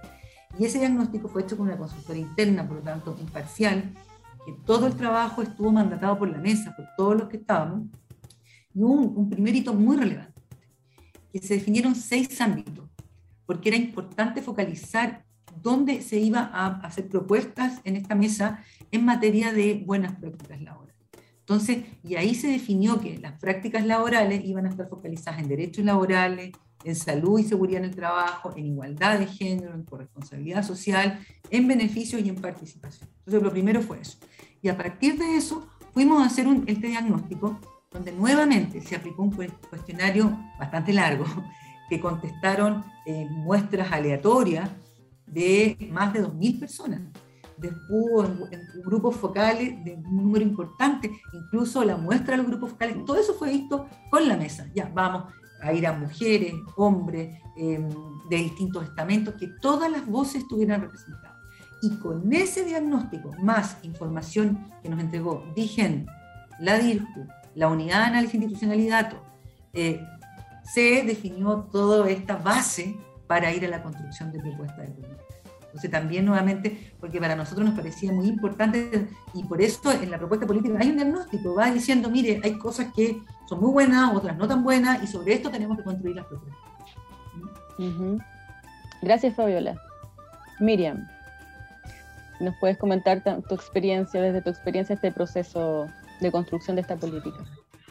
[SPEAKER 4] y ese diagnóstico fue hecho con una consultora interna, por lo tanto imparcial, que todo el trabajo estuvo mandatado por la mesa, por todos los que estábamos, Y un, un primer hito muy relevante, que se definieron seis ámbitos, porque era importante focalizar dónde se iba a hacer propuestas en esta mesa en materia de buenas prácticas laborales. Entonces, y ahí se definió que las prácticas laborales iban a estar focalizadas en derechos laborales, en salud y seguridad en el trabajo, en igualdad de género, en corresponsabilidad social, en beneficios y en participación. Entonces, lo primero fue eso. Y a partir de eso, fuimos a hacer un, este diagnóstico, donde nuevamente se aplicó un cuestionario bastante largo, que contestaron eh, muestras aleatorias de más de dos mil personas. Después, en, en grupos focales de un número importante, incluso la muestra de los grupos focales, todo eso fue visto con la mesa. Ya, vamos a ir a mujeres, hombres, eh, de distintos estamentos, que todas las voces estuvieran representadas. Y con ese diagnóstico, más información que nos entregó DIGEN, la DIRJU, la Unidad de Análisis Institucional y Datos, eh, se definió toda esta base para ir a la construcción de propuestas de política. Entonces también nuevamente, porque para nosotros nos parecía muy importante, y por eso en la propuesta política hay un diagnóstico, va diciendo, mire, hay cosas que son muy buenas, otras no tan buenas, y sobre esto tenemos que construir las propuestas.
[SPEAKER 2] Uh-huh. Gracias, Fabiola. Miriam, ¿nos puedes comentar tu experiencia, desde tu experiencia, este proceso de construcción de esta política?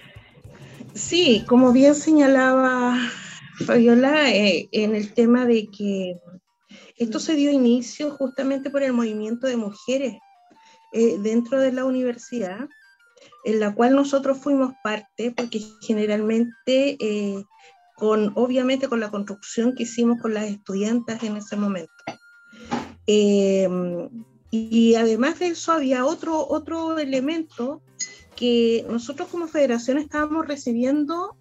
[SPEAKER 3] Sí, como bien señalaba Fabiola, eh, en el tema de que esto se dio inicio justamente por el movimiento de mujeres eh, dentro de la universidad, en la cual nosotros fuimos parte, porque generalmente, eh, con, obviamente con la construcción que hicimos con las estudiantas en ese momento. Eh, y además de eso había otro, otro elemento, que nosotros como federación estábamos recibiendo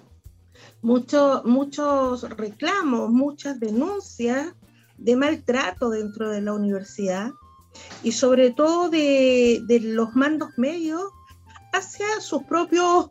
[SPEAKER 3] mucho, muchos reclamos, muchas denuncias de maltrato dentro de la universidad, y sobre todo de, de los mandos medios hacia sus propios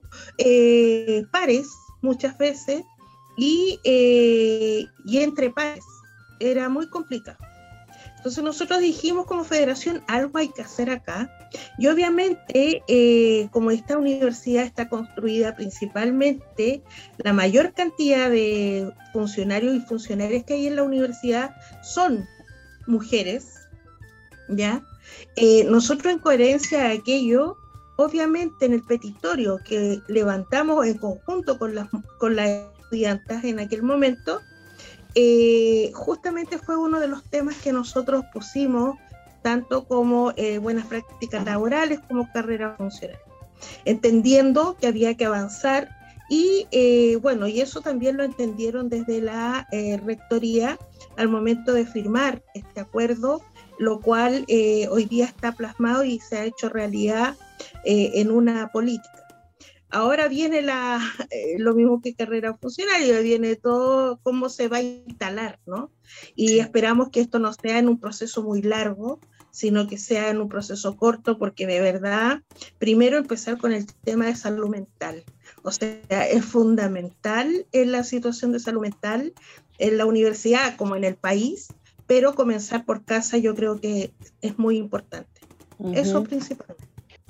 [SPEAKER 3] eh, pares, muchas veces, y, eh, y entre pares. Era muy complicado. Entonces nosotros dijimos como federación, algo hay que hacer acá. Y obviamente, eh, como esta universidad está construida principalmente, la mayor cantidad de funcionarios y funcionarias que hay en la universidad son mujeres, ¿ya? Eh, nosotros en coherencia a aquello, obviamente en el petitorio que levantamos en conjunto con las, con las estudiantas en aquel momento, Eh, justamente fue uno de los temas que nosotros pusimos, tanto como eh, buenas prácticas laborales como carrera funcional, entendiendo que había que avanzar y eh, bueno, y eso también lo entendieron desde la eh, rectoría al momento de firmar este acuerdo, lo cual eh, hoy día está plasmado y se ha hecho realidad eh, en una política. Ahora viene la, eh, lo mismo que carrera funcionaria, viene todo cómo se va a instalar, ¿no? Y esperamos que esto no sea en un proceso muy largo, sino que sea en un proceso corto, porque de verdad, primero empezar con el tema de salud mental. O sea, es fundamental en la situación de salud mental en la universidad como en el país, pero comenzar por casa yo creo que es muy importante. Uh-huh. Eso principalmente.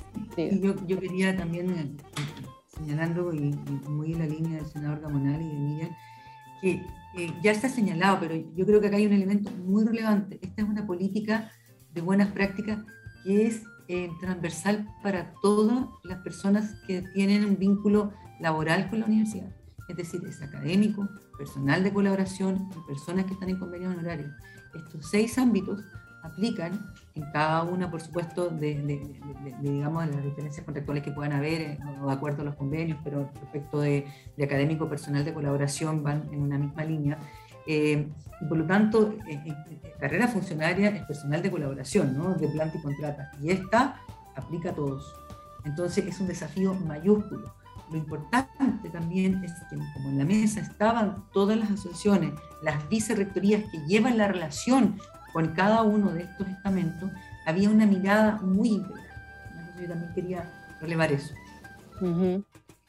[SPEAKER 4] Sí. Yo, yo quería también, señalando, y, y muy en la línea del senador Gamonal y de Miriam, que eh, ya está señalado, pero yo creo que acá hay un elemento muy relevante. Esta es una política de buenas prácticas que es eh, transversal para todas las personas que tienen un vínculo laboral con la universidad. Es decir, es académico, personal de colaboración y personas que están en convenios honorarios. Estos seis ámbitos aplican en cada una, por supuesto, de, de, de, de, digamos, de las diferencias contractuales que puedan haber, eh, o de acuerdo a los convenios, pero respecto de, de académico, personal de colaboración van en una misma línea. Eh, y por lo tanto, eh, eh, carrera funcionaria es personal de colaboración, ¿no? De planta y contrata, y esta aplica a todos. Entonces es un desafío mayúsculo. Lo importante también es que, como en la mesa estaban todas las asociaciones, las vicerrectorías que llevan la relación con cada uno de estos estamentos, había una mirada muy integral. Entonces yo también quería relevar eso.
[SPEAKER 2] Uh-huh.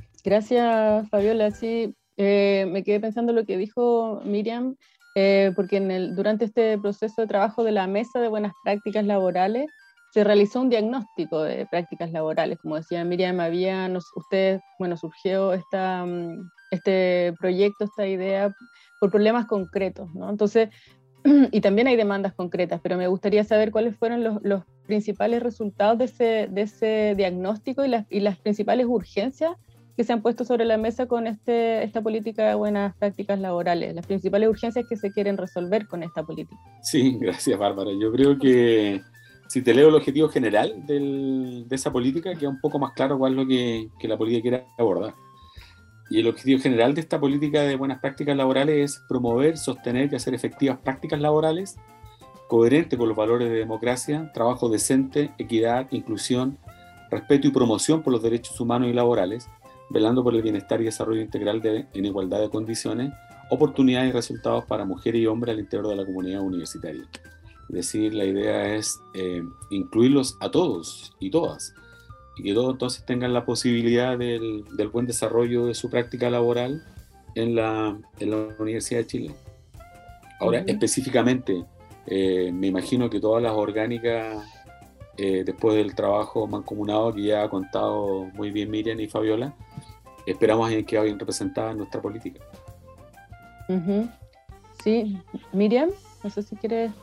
[SPEAKER 2] Gracias, Fabiola. Sí, eh, me quedé pensando lo que dijo Miriam, eh, porque en el, durante este proceso de trabajo de la mesa de buenas prácticas laborales, se realizó un diagnóstico de prácticas laborales. Como decía Miriam, había, nos, ustedes, bueno, surgió esta, este proyecto, esta idea, por problemas concretos, ¿no? Entonces, y también hay demandas concretas, pero me gustaría saber cuáles fueron los, los principales resultados de ese, de ese diagnóstico y las, y las principales urgencias que se han puesto sobre la mesa con este, esta política de buenas prácticas laborales, las principales urgencias que se quieren resolver con esta política.
[SPEAKER 5] Sí, gracias, Bárbara. Yo creo que si te leo el objetivo general del, de esa política, queda un poco más claro cuál es lo que, que la política quiere abordar. Y el objetivo general de esta política de buenas prácticas laborales es promover, sostener y hacer efectivas prácticas laborales coherentes con los valores de democracia, trabajo decente, equidad, inclusión, respeto y promoción por los derechos humanos y laborales, velando por el bienestar y desarrollo integral de, en igualdad de condiciones, oportunidades y resultados para mujeres y hombres al interior de la comunidad universitaria. Es decir, la idea es eh, incluirlos a todos y todas, y que todos entonces tengan la posibilidad del, del buen desarrollo de su práctica laboral en la, en la Universidad de Chile. Ahora, uh-huh. específicamente, eh, me imagino que todas las orgánicas, eh, después del trabajo mancomunado que ya ha contado muy bien Miriam y Fabiola, esperamos en que vayan representadas en nuestra política.
[SPEAKER 2] Uh-huh. Sí, Miriam, no sé si quieres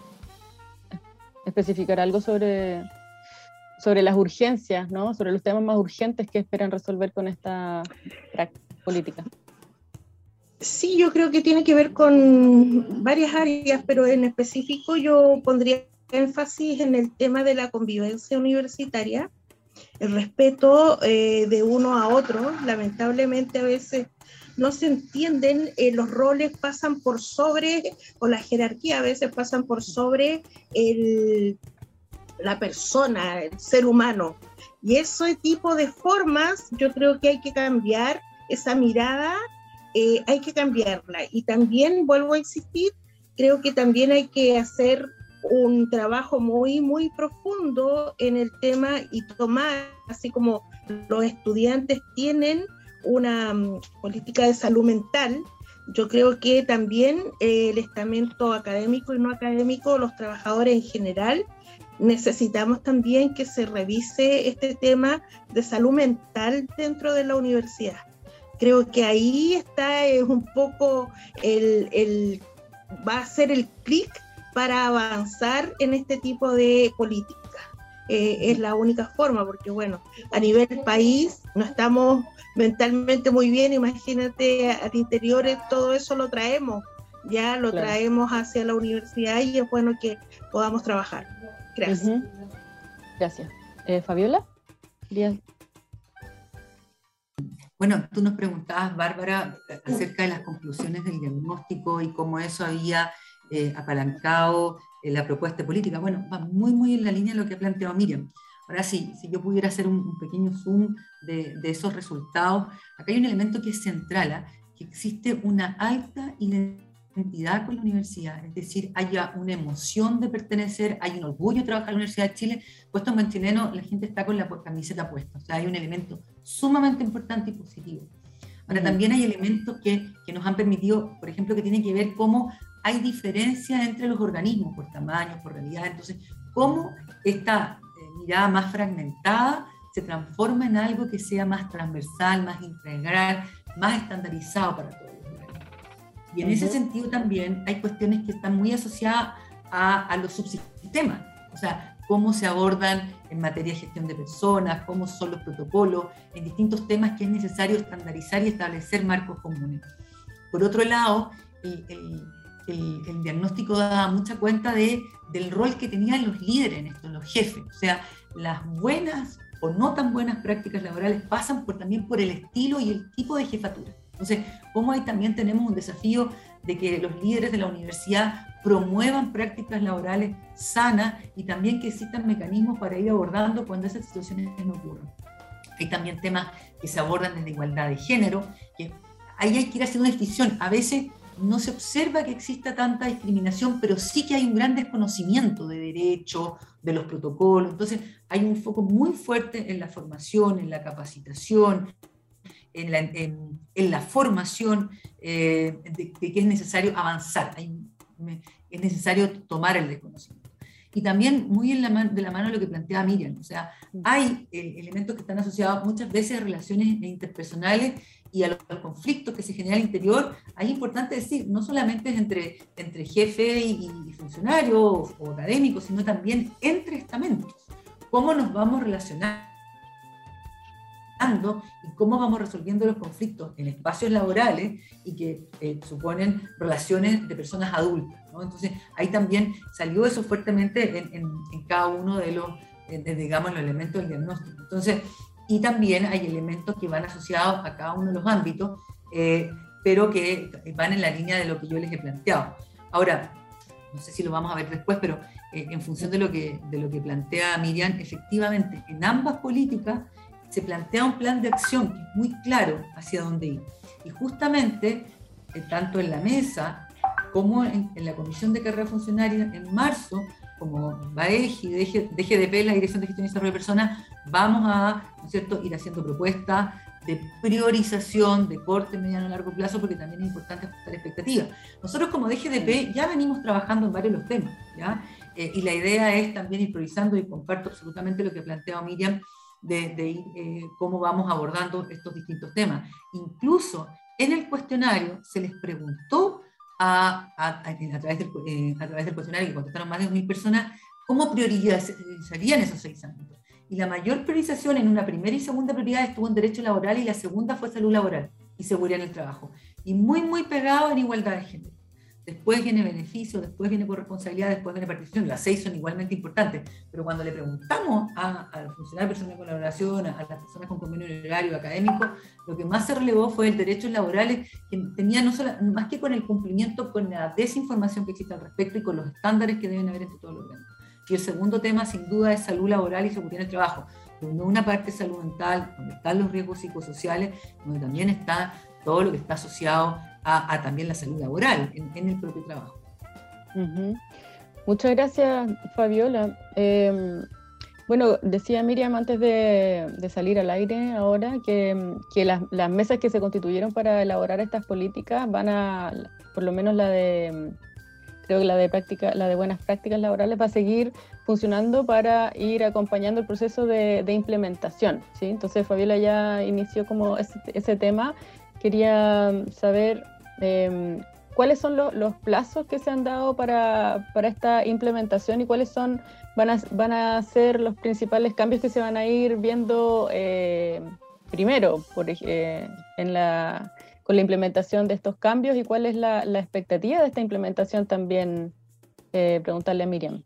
[SPEAKER 2] especificar algo sobre... sobre las urgencias, ¿no? Sobre los temas más urgentes que esperan resolver con esta política.
[SPEAKER 3] Sí, yo creo que tiene que ver con varias áreas, pero en específico yo pondría énfasis en el tema de la convivencia universitaria, el respeto eh, de uno a otro. Lamentablemente a veces no se entienden, eh, los roles pasan por sobre, o la jerarquía a veces pasan por sobre el... la persona, el ser humano, y ese tipo de formas yo creo que hay que cambiar, esa mirada eh, hay que cambiarla, y también vuelvo a insistir, creo que también hay que hacer un trabajo muy muy profundo en el tema y tomar, así como los estudiantes tienen una um, política de salud mental, yo creo que también eh, el estamento académico y no académico, los trabajadores en general, necesitamos también que se revise este tema de salud mental dentro de la universidad. Creo que ahí está es un poco el, el va a ser el clic para avanzar en este tipo de política. Eh, es la única forma, porque bueno, a nivel país no estamos mentalmente muy bien, imagínate al interior todo eso lo traemos, ya lo claro. traemos hacia la universidad y es bueno que podamos trabajar. Gracias. Uh-huh.
[SPEAKER 2] Gracias. Eh, Fabiola, bien.
[SPEAKER 4] Bueno, tú nos preguntabas, Bárbara, acerca de las conclusiones del diagnóstico y cómo eso había eh, apalancado eh, la propuesta política. Bueno, va muy, muy en la línea de lo que ha planteado Miriam. Ahora sí, si yo pudiera hacer un, un pequeño zoom de, de esos resultados, acá hay un elemento que es central, ¿eh? que existe una alta identidad con la universidad, es decir, haya una emoción de pertenecer, hay un orgullo de trabajar en la Universidad de Chile, puesto en buen chileno, la gente está con la camiseta puesta, o sea, hay un elemento sumamente importante y positivo. Ahora, también hay elementos que, que nos han permitido, por ejemplo, que tienen que ver cómo hay diferencias entre los organismos, por tamaño, por realidad, entonces, cómo esta eh, mirada más fragmentada se transforma en algo que sea más transversal, más integral, más estandarizado para todos. Y en uh-huh. ese sentido también hay cuestiones que están muy asociadas a, a los subsistemas, o sea, cómo se abordan en materia de gestión de personas, cómo son los protocolos, en distintos temas que es necesario estandarizar y establecer marcos comunes. Por otro lado, el, el, el, el diagnóstico da mucha cuenta de, del rol que tenían los líderes en esto, los jefes, o sea, las buenas o no tan buenas prácticas laborales pasan por, también por el estilo y el tipo de jefatura. Entonces, cómo ahí también tenemos un desafío de que los líderes de la universidad promuevan prácticas laborales sanas y también que existan mecanismos para ir abordando cuando esas situaciones no ocurran. Hay también temas que se abordan desde igualdad de género, que ahí hay que ir haciendo una distinción. A veces no se observa que exista tanta discriminación, pero sí que hay un gran desconocimiento de derechos, de los protocolos. Entonces, hay un foco muy fuerte en la formación, en la capacitación, En la, en, en la formación eh, de, de que es necesario avanzar, hay, me, es necesario tomar el desconocimiento. Y también muy en la man, de la mano de lo que planteaba Miriam, o sea, hay eh, elementos que están asociados muchas veces a relaciones interpersonales y a los, a los conflictos que se generan al interior. Ahí es importante decir, no solamente es entre, entre jefe y, y funcionario o, o académico, sino también entre estamentos. ¿Cómo nos vamos relacionando y cómo vamos resolviendo los conflictos en espacios laborales y que eh, suponen relaciones de personas adultas, ¿no? Entonces, ahí también salió eso fuertemente en, en, en cada uno de los, de, de, digamos, los elementos del diagnóstico. Entonces, y también hay elementos que van asociados a cada uno de los ámbitos, eh, pero que van en la línea de lo que yo les he planteado. Ahora, no sé si lo vamos a ver después, pero eh, en función de lo, que, de lo que plantea Miriam, efectivamente, en ambas políticas se plantea un plan de acción que es muy claro hacia dónde ir. Y justamente, eh, tanto en la mesa como en, en la Comisión de Carrera Funcionaria, en marzo, como BAEGI, D G D P, la Dirección de Gestión y Desarrollo de Personas, vamos a, ¿no es cierto?, ir haciendo propuestas de priorización, de corte, mediano y largo plazo, porque también es importante ajustar expectativas. Nosotros como D G D P ya venimos trabajando en varios de los temas, ¿ya? Eh, y la idea es también ir priorizando, y comparto absolutamente lo que ha planteado Miriam, de, de ir, eh, cómo vamos abordando estos distintos temas. Incluso en el cuestionario se les preguntó a, a, a, a, través, del, eh, a través del cuestionario, que contestaron más de dos mil personas, cómo priorizarían esos seis ámbitos. Y la mayor priorización en una primera y segunda prioridad estuvo en derecho laboral, y la segunda fue salud laboral y seguridad en el trabajo. Y muy, muy pegado en igualdad de género. Después viene beneficio, después viene corresponsabilidad, después viene participación. Las seis son igualmente importantes, pero cuando le preguntamos a, a los funcionarios de personas de colaboración, a, a las personas con convenio horario académico, lo que más se relevó fue el derechos laborales, que tenía no solo, más que con el cumplimiento con la desinformación que existe al respecto y con los estándares que deben haber entre todos los gremios. Y el segundo tema, sin duda, es salud laboral y seguridad en el trabajo, donde una parte es salud mental, donde están los riesgos psicosociales, donde también está todo lo que está asociado a, a también la salud laboral en, en el propio trabajo.
[SPEAKER 2] Uh-huh. Muchas gracias, Fabiola. Eh, bueno, decía Miriam antes de, de salir al aire ahora que, que las, las mesas que se constituyeron para elaborar estas políticas van a, por lo menos la de, creo que la de práctica, la de buenas prácticas laborales va a seguir funcionando para ir acompañando el proceso de, de implementación, ¿sí? Entonces Fabiola ya inició como ese, ese tema. Quería saber eh, cuáles son lo, los plazos que se han dado para, para esta implementación y cuáles son, van a, van a ser los principales cambios que se van a ir viendo eh, primero por, eh, en la, con la implementación de estos cambios, y cuál es la, la expectativa de esta implementación también, eh, preguntarle a Miriam.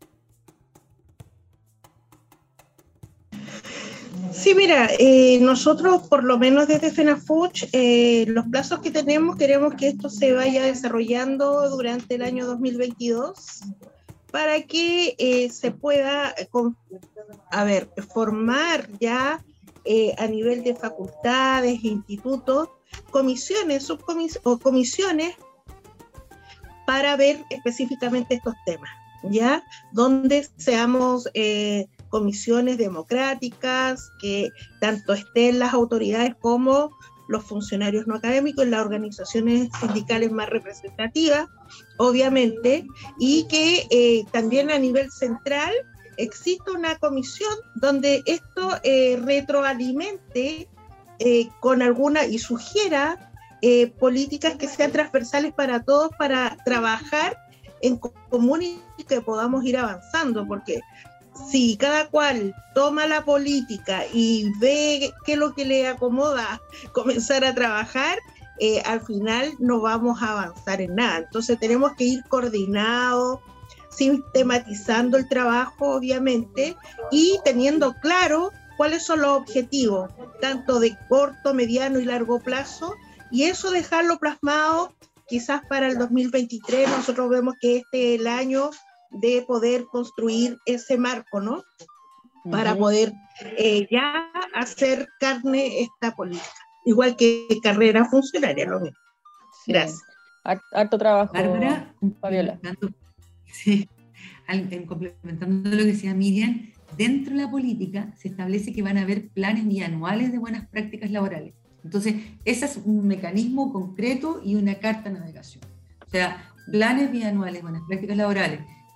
[SPEAKER 3] Sí, mira, eh, nosotros por lo menos desde FENAFUCH, eh, los plazos que tenemos, queremos que esto se vaya desarrollando durante el año dos mil veintidós para que eh, se pueda, con, a ver, formar ya eh, a nivel de facultades, institutos, comisiones, subcomis o comisiones para ver específicamente estos temas, ¿ya? Donde seamos eh, comisiones democráticas, que tanto estén las autoridades como los funcionarios no académicos, las organizaciones sindicales más representativas, obviamente, y que eh, también a nivel central exista una comisión donde esto eh, retroalimente eh, con alguna y sugiera eh, políticas que sean transversales para todos, para trabajar en común y que podamos ir avanzando, porque si cada cual toma la política y ve qué es lo que le acomoda comenzar a trabajar, eh, al final no vamos a avanzar en nada. Entonces tenemos que ir coordinados, sistematizando el trabajo, obviamente, y teniendo claro cuáles son los objetivos, tanto de corto, mediano y largo plazo, y eso dejarlo plasmado quizás para el dos mil veintitrés. Nosotros vemos que este es el año de poder construir ese marco, ¿no? Uh-huh. Para poder eh, ya hacer carne esta política, igual que carrera funcionaria, lo mismo. Sí. Gracias.
[SPEAKER 2] Harto trabajo,
[SPEAKER 4] Bárbara,
[SPEAKER 2] Fabiola.
[SPEAKER 4] Sí, en complementando lo que decía Miriam, dentro de la política se establece que van a haber planes bianuales de buenas prácticas laborales. Entonces, ese es un mecanismo concreto y una carta de navegación. O sea, planes bianuales de buenas prácticas laborales,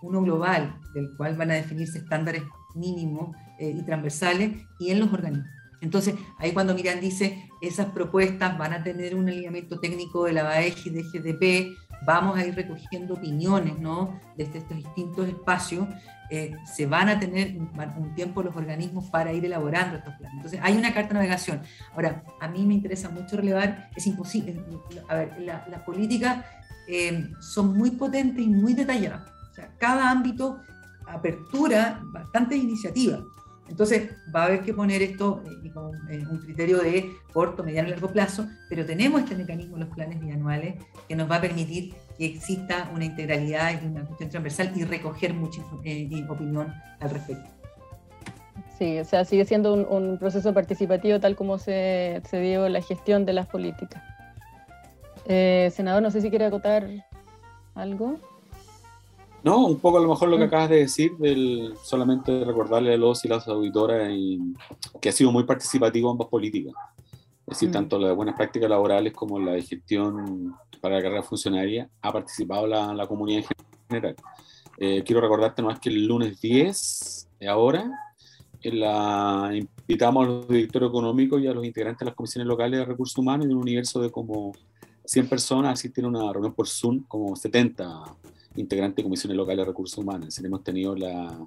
[SPEAKER 4] uno global, del cual van a definirse estándares mínimos eh, y transversales, y en los organismos. Entonces, ahí cuando Miriam dice, esas propuestas van a tener un alineamiento técnico de la B A E G y de G D P, vamos a ir recogiendo opiniones, ¿no?, desde estos distintos espacios, eh, se van a tener un, un tiempo los organismos para ir elaborando estos planes. Entonces, hay una carta de navegación. Ahora, a mí me interesa mucho relevar, es imposible, a ver, las la políticas eh, son muy potentes y muy detalladas. O sea, cada ámbito apertura bastantes iniciativas. Entonces, va a haber que poner esto eh, con eh, un criterio de corto, mediano y largo plazo, pero tenemos este mecanismo en los planes bianuales que nos va a permitir que exista una integralidad y una cuestión transversal y recoger mucha eh, opinión al respecto.
[SPEAKER 2] Sí, o sea, sigue siendo un, un proceso participativo tal como se, se dio la gestión de las políticas. Eh, senador, no sé si quiere acotar algo.
[SPEAKER 5] No, un poco a lo mejor lo que acabas de decir, del, solamente recordarle a los y las auditoras y, que ha sido muy participativo ambas políticas. Es decir, mm. tanto la de buenas prácticas laborales como la de gestión para la carrera funcionaria ha participado la, la comunidad en general. Eh, quiero recordarte nomás que el lunes diez, ahora, en la, invitamos a los directores económicos y a los integrantes de las comisiones locales de recursos humanos en un universo de como cien personas, asistir a una reunión por Zoom, como setenta integrantes de comisiones locales de recursos humanos. Es decir, hemos tenido la,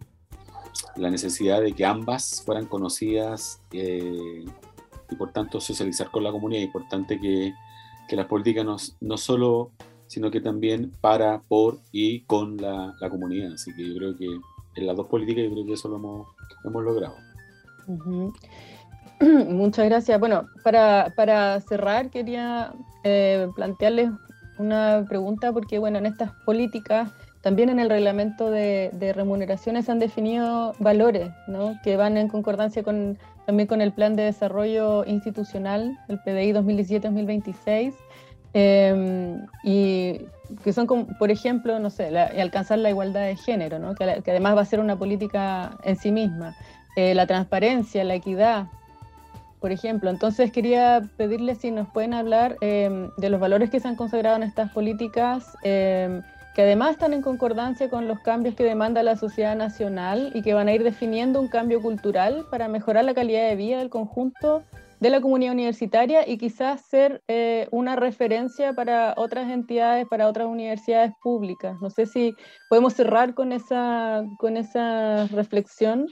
[SPEAKER 5] la necesidad de que ambas fueran conocidas eh, y por tanto socializar con la comunidad. Es importante que, que las políticas no, no solo, sino que también para, por y con la, la comunidad. Así que yo creo que en las dos políticas yo creo que eso lo hemos, lo hemos logrado.
[SPEAKER 2] Uh-huh. Muchas gracias. Bueno, para, para cerrar quería eh, plantearles una pregunta, porque bueno, en estas políticas, también en el reglamento de, de remuneraciones se han definido valores, ¿no?, que van en concordancia con, también con el Plan de Desarrollo Institucional, el P D I dos mil diecisiete a dos mil veintiséis, eh, y que son, como, por ejemplo, no sé, la, alcanzar la igualdad de género, ¿no?, que, que además va a ser una política en sí misma, eh, la transparencia, la equidad, por ejemplo. Entonces quería pedirles si nos pueden hablar eh, de los valores que se han consagrado en estas políticas, eh, que además están en concordancia con los cambios que demanda la sociedad nacional y que van a ir definiendo un cambio cultural para mejorar la calidad de vida del conjunto de la comunidad universitaria y quizás ser eh, una referencia para otras entidades, para otras universidades públicas. No sé si podemos cerrar con esa, con esa reflexión.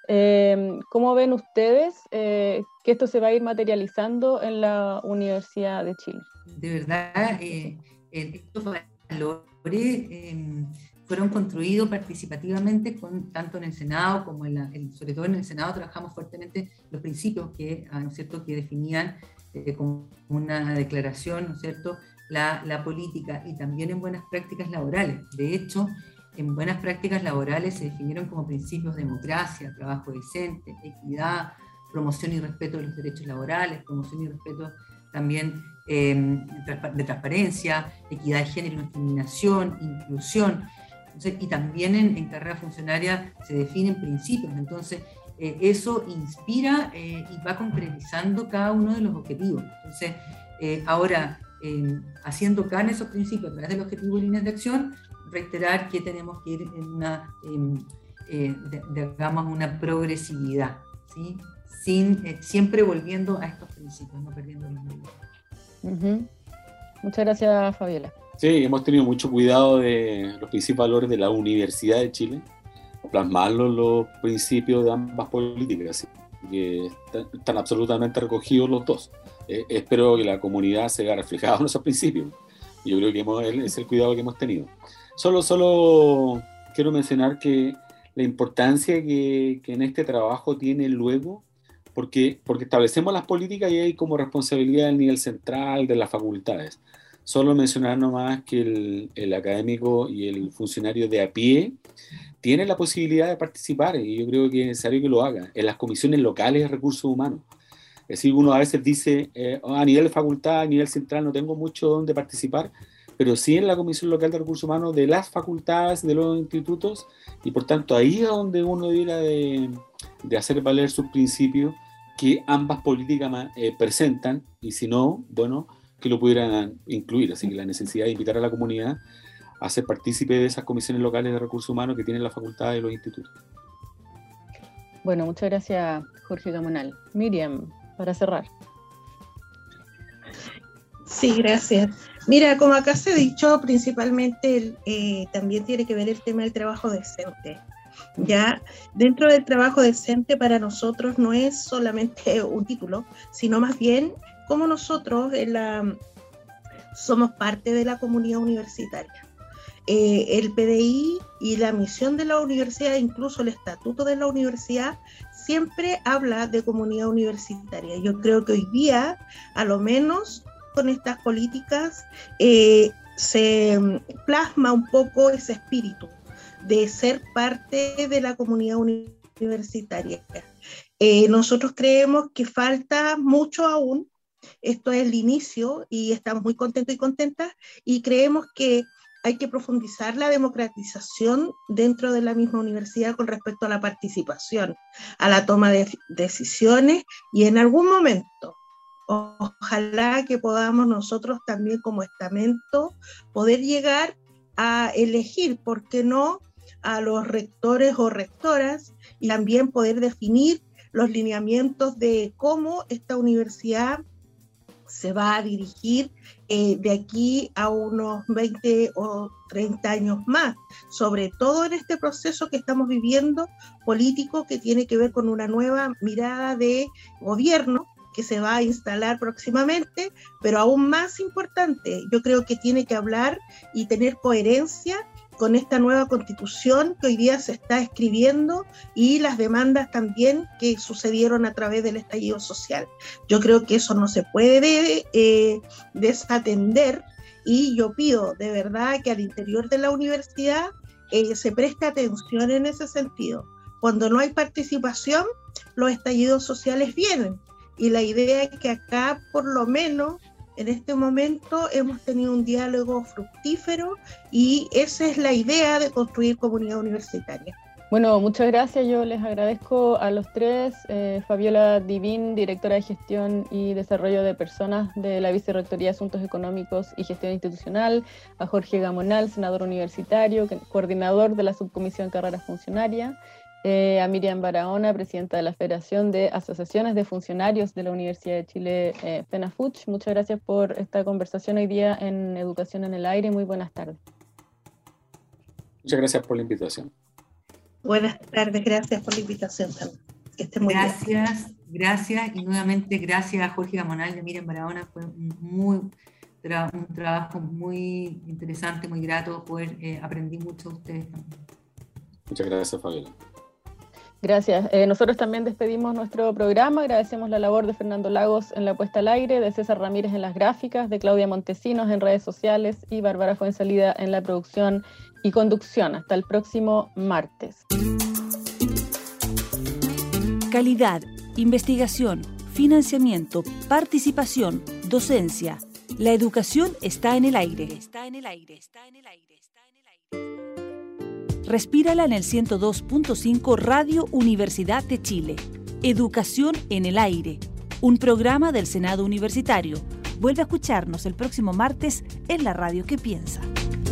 [SPEAKER 2] Eh, ¿Cómo ven ustedes eh, que esto se va a ir materializando en la Universidad de Chile?
[SPEAKER 4] De verdad, eh, estos valores eh, fueron construidos participativamente, con, tanto en el Senado como en la, en, sobre todo en el Senado trabajamos fuertemente los principios que, ¿no es cierto?, que definían eh, como una declaración, ¿no es cierto?, la, la política, y también en buenas prácticas laborales. De hecho, en buenas prácticas laborales se definieron como principios de democracia, trabajo decente, equidad, promoción y respeto de los derechos laborales, promoción y respeto también eh, de transparencia, equidad de género y no discriminación, inclusión. Entonces, y también en, en carrera funcionaria se definen principios. Entonces, eh, eso inspira eh, y va concretizando cada uno de los objetivos. Entonces, eh, ahora, eh, haciendo carne esos principios a través del objetivo y líneas de acción, reiterar que tenemos que ir en una, eh, eh, digamos, una progresividad, ¿sí? Sin, eh, siempre volviendo a estos principios, no perdiendo los medios.
[SPEAKER 2] Uh-huh. Muchas gracias, Fabiola.
[SPEAKER 5] Sí, hemos tenido mucho cuidado de los principios y valores de la Universidad de Chile, plasmarlos los principios de ambas políticas, que están, están absolutamente recogidos los dos. Eh, espero que la comunidad se vea reflejada en esos principios. Yo creo que hemos, es el cuidado que hemos tenido. Solo, solo quiero mencionar que la importancia que, que en este trabajo tiene luego, porque, porque establecemos las políticas y hay como responsabilidad del nivel central de las facultades. Solo mencionar nomás que el, el académico y el funcionario de a pie tiene la posibilidad de participar, y yo creo que es necesario que lo haga, en las comisiones locales de recursos humanos. Es decir, uno a veces dice, eh, a nivel de facultad, a nivel central no tengo mucho donde participar, pero sí en la Comisión Local de Recursos Humanos de las facultades, de los institutos, y por tanto ahí es donde uno debiera de, de hacer valer sus principios que ambas políticas eh, presentan, y si no, bueno, que lo pudieran incluir. Así que la necesidad de invitar a la comunidad a ser partícipe de esas comisiones locales de recursos humanos que tienen la facultad de los institutos.
[SPEAKER 2] Bueno, muchas gracias, Jorge Gamonal. Miriam, para cerrar.
[SPEAKER 3] Sí, gracias. Mira, como acá se ha dicho, principalmente eh, también tiene que ver el tema del trabajo decente. Ya dentro del trabajo decente para nosotros no es solamente un título, sino más bien como nosotros en la, somos parte de la comunidad universitaria. Eh, el P D I y la misión de la universidad, incluso el estatuto de la universidad, siempre habla de comunidad universitaria. Yo creo que hoy día, a lo menos con estas políticas, eh, se plasma un poco ese espíritu de ser parte de la comunidad universitaria. Eh, nosotros creemos que falta mucho aún, esto es el inicio y estamos muy contentos y contentas, y creemos que hay que profundizar la democratización dentro de la misma universidad con respecto a la participación, a la toma de decisiones, y en algún momento, ojalá que podamos nosotros también como estamento poder llegar a elegir, ¿por qué no?, a los rectores o rectoras, y también poder definir los lineamientos de cómo esta universidad se va a dirigir eh, de aquí a unos veinte o treinta años más, sobre todo en este proceso que estamos viviendo político, que tiene que ver con una nueva mirada de gobierno que se va a instalar próximamente, pero aún más importante, yo creo que tiene que hablar y tener coherencia con esta nueva constitución que hoy día se está escribiendo y las demandas también que sucedieron a través del estallido social. Yo creo que eso no se puede eh, desatender, y yo pido de verdad que al interior de la universidad eh, se preste atención en ese sentido. Cuando no hay participación, los estallidos sociales vienen, y la idea es que acá por lo menos en este momento hemos tenido un diálogo fructífero, y esa es la idea de construir comunidad universitaria.
[SPEAKER 2] Bueno, muchas gracias. Yo les agradezco a los tres. Eh, Fabiola Divín, directora de Gestión y Desarrollo de Personas de la Vicerrectoría de Asuntos Económicos y Gestión Institucional, a Jorge Gamonal, senador universitario, coordinador de la Subcomisión Carrera Funcionaria, Eh, a Miriam Barahona, presidenta de la Federación de Asociaciones de Funcionarios de la Universidad de Chile, eh, FENAFUCH. Muchas gracias por esta conversación hoy día en Educación en el Aire. Muy buenas tardes.
[SPEAKER 5] Muchas gracias por la invitación.
[SPEAKER 3] Buenas tardes, gracias por la invitación también. Que esté muy
[SPEAKER 4] gracias,
[SPEAKER 3] bien.
[SPEAKER 4] Gracias, y nuevamente gracias a Jorge Gamonal y a Miriam Barahona. Fue un, muy, tra un trabajo muy interesante, muy grato, poder eh, aprendí mucho de ustedes también.
[SPEAKER 5] Muchas gracias, Fabiola.
[SPEAKER 2] Gracias. Eh, nosotros también despedimos nuestro programa. Agradecemos la labor de Fernando Lagos en la puesta al aire, de César Ramírez en las gráficas, de Claudia Montesinos en redes sociales y Bárbara Fuensalida en la producción y conducción. Hasta el próximo martes.
[SPEAKER 1] Calidad, investigación, financiamiento, participación, docencia. La educación está en el aire. Está en el aire. Está en el aire. Está en el aire. Respírala en el ciento dos punto cinco Radio Universidad de Chile. Educación en el aire. Un programa del Senado Universitario. Vuelve a escucharnos el próximo martes en la radio que piensa.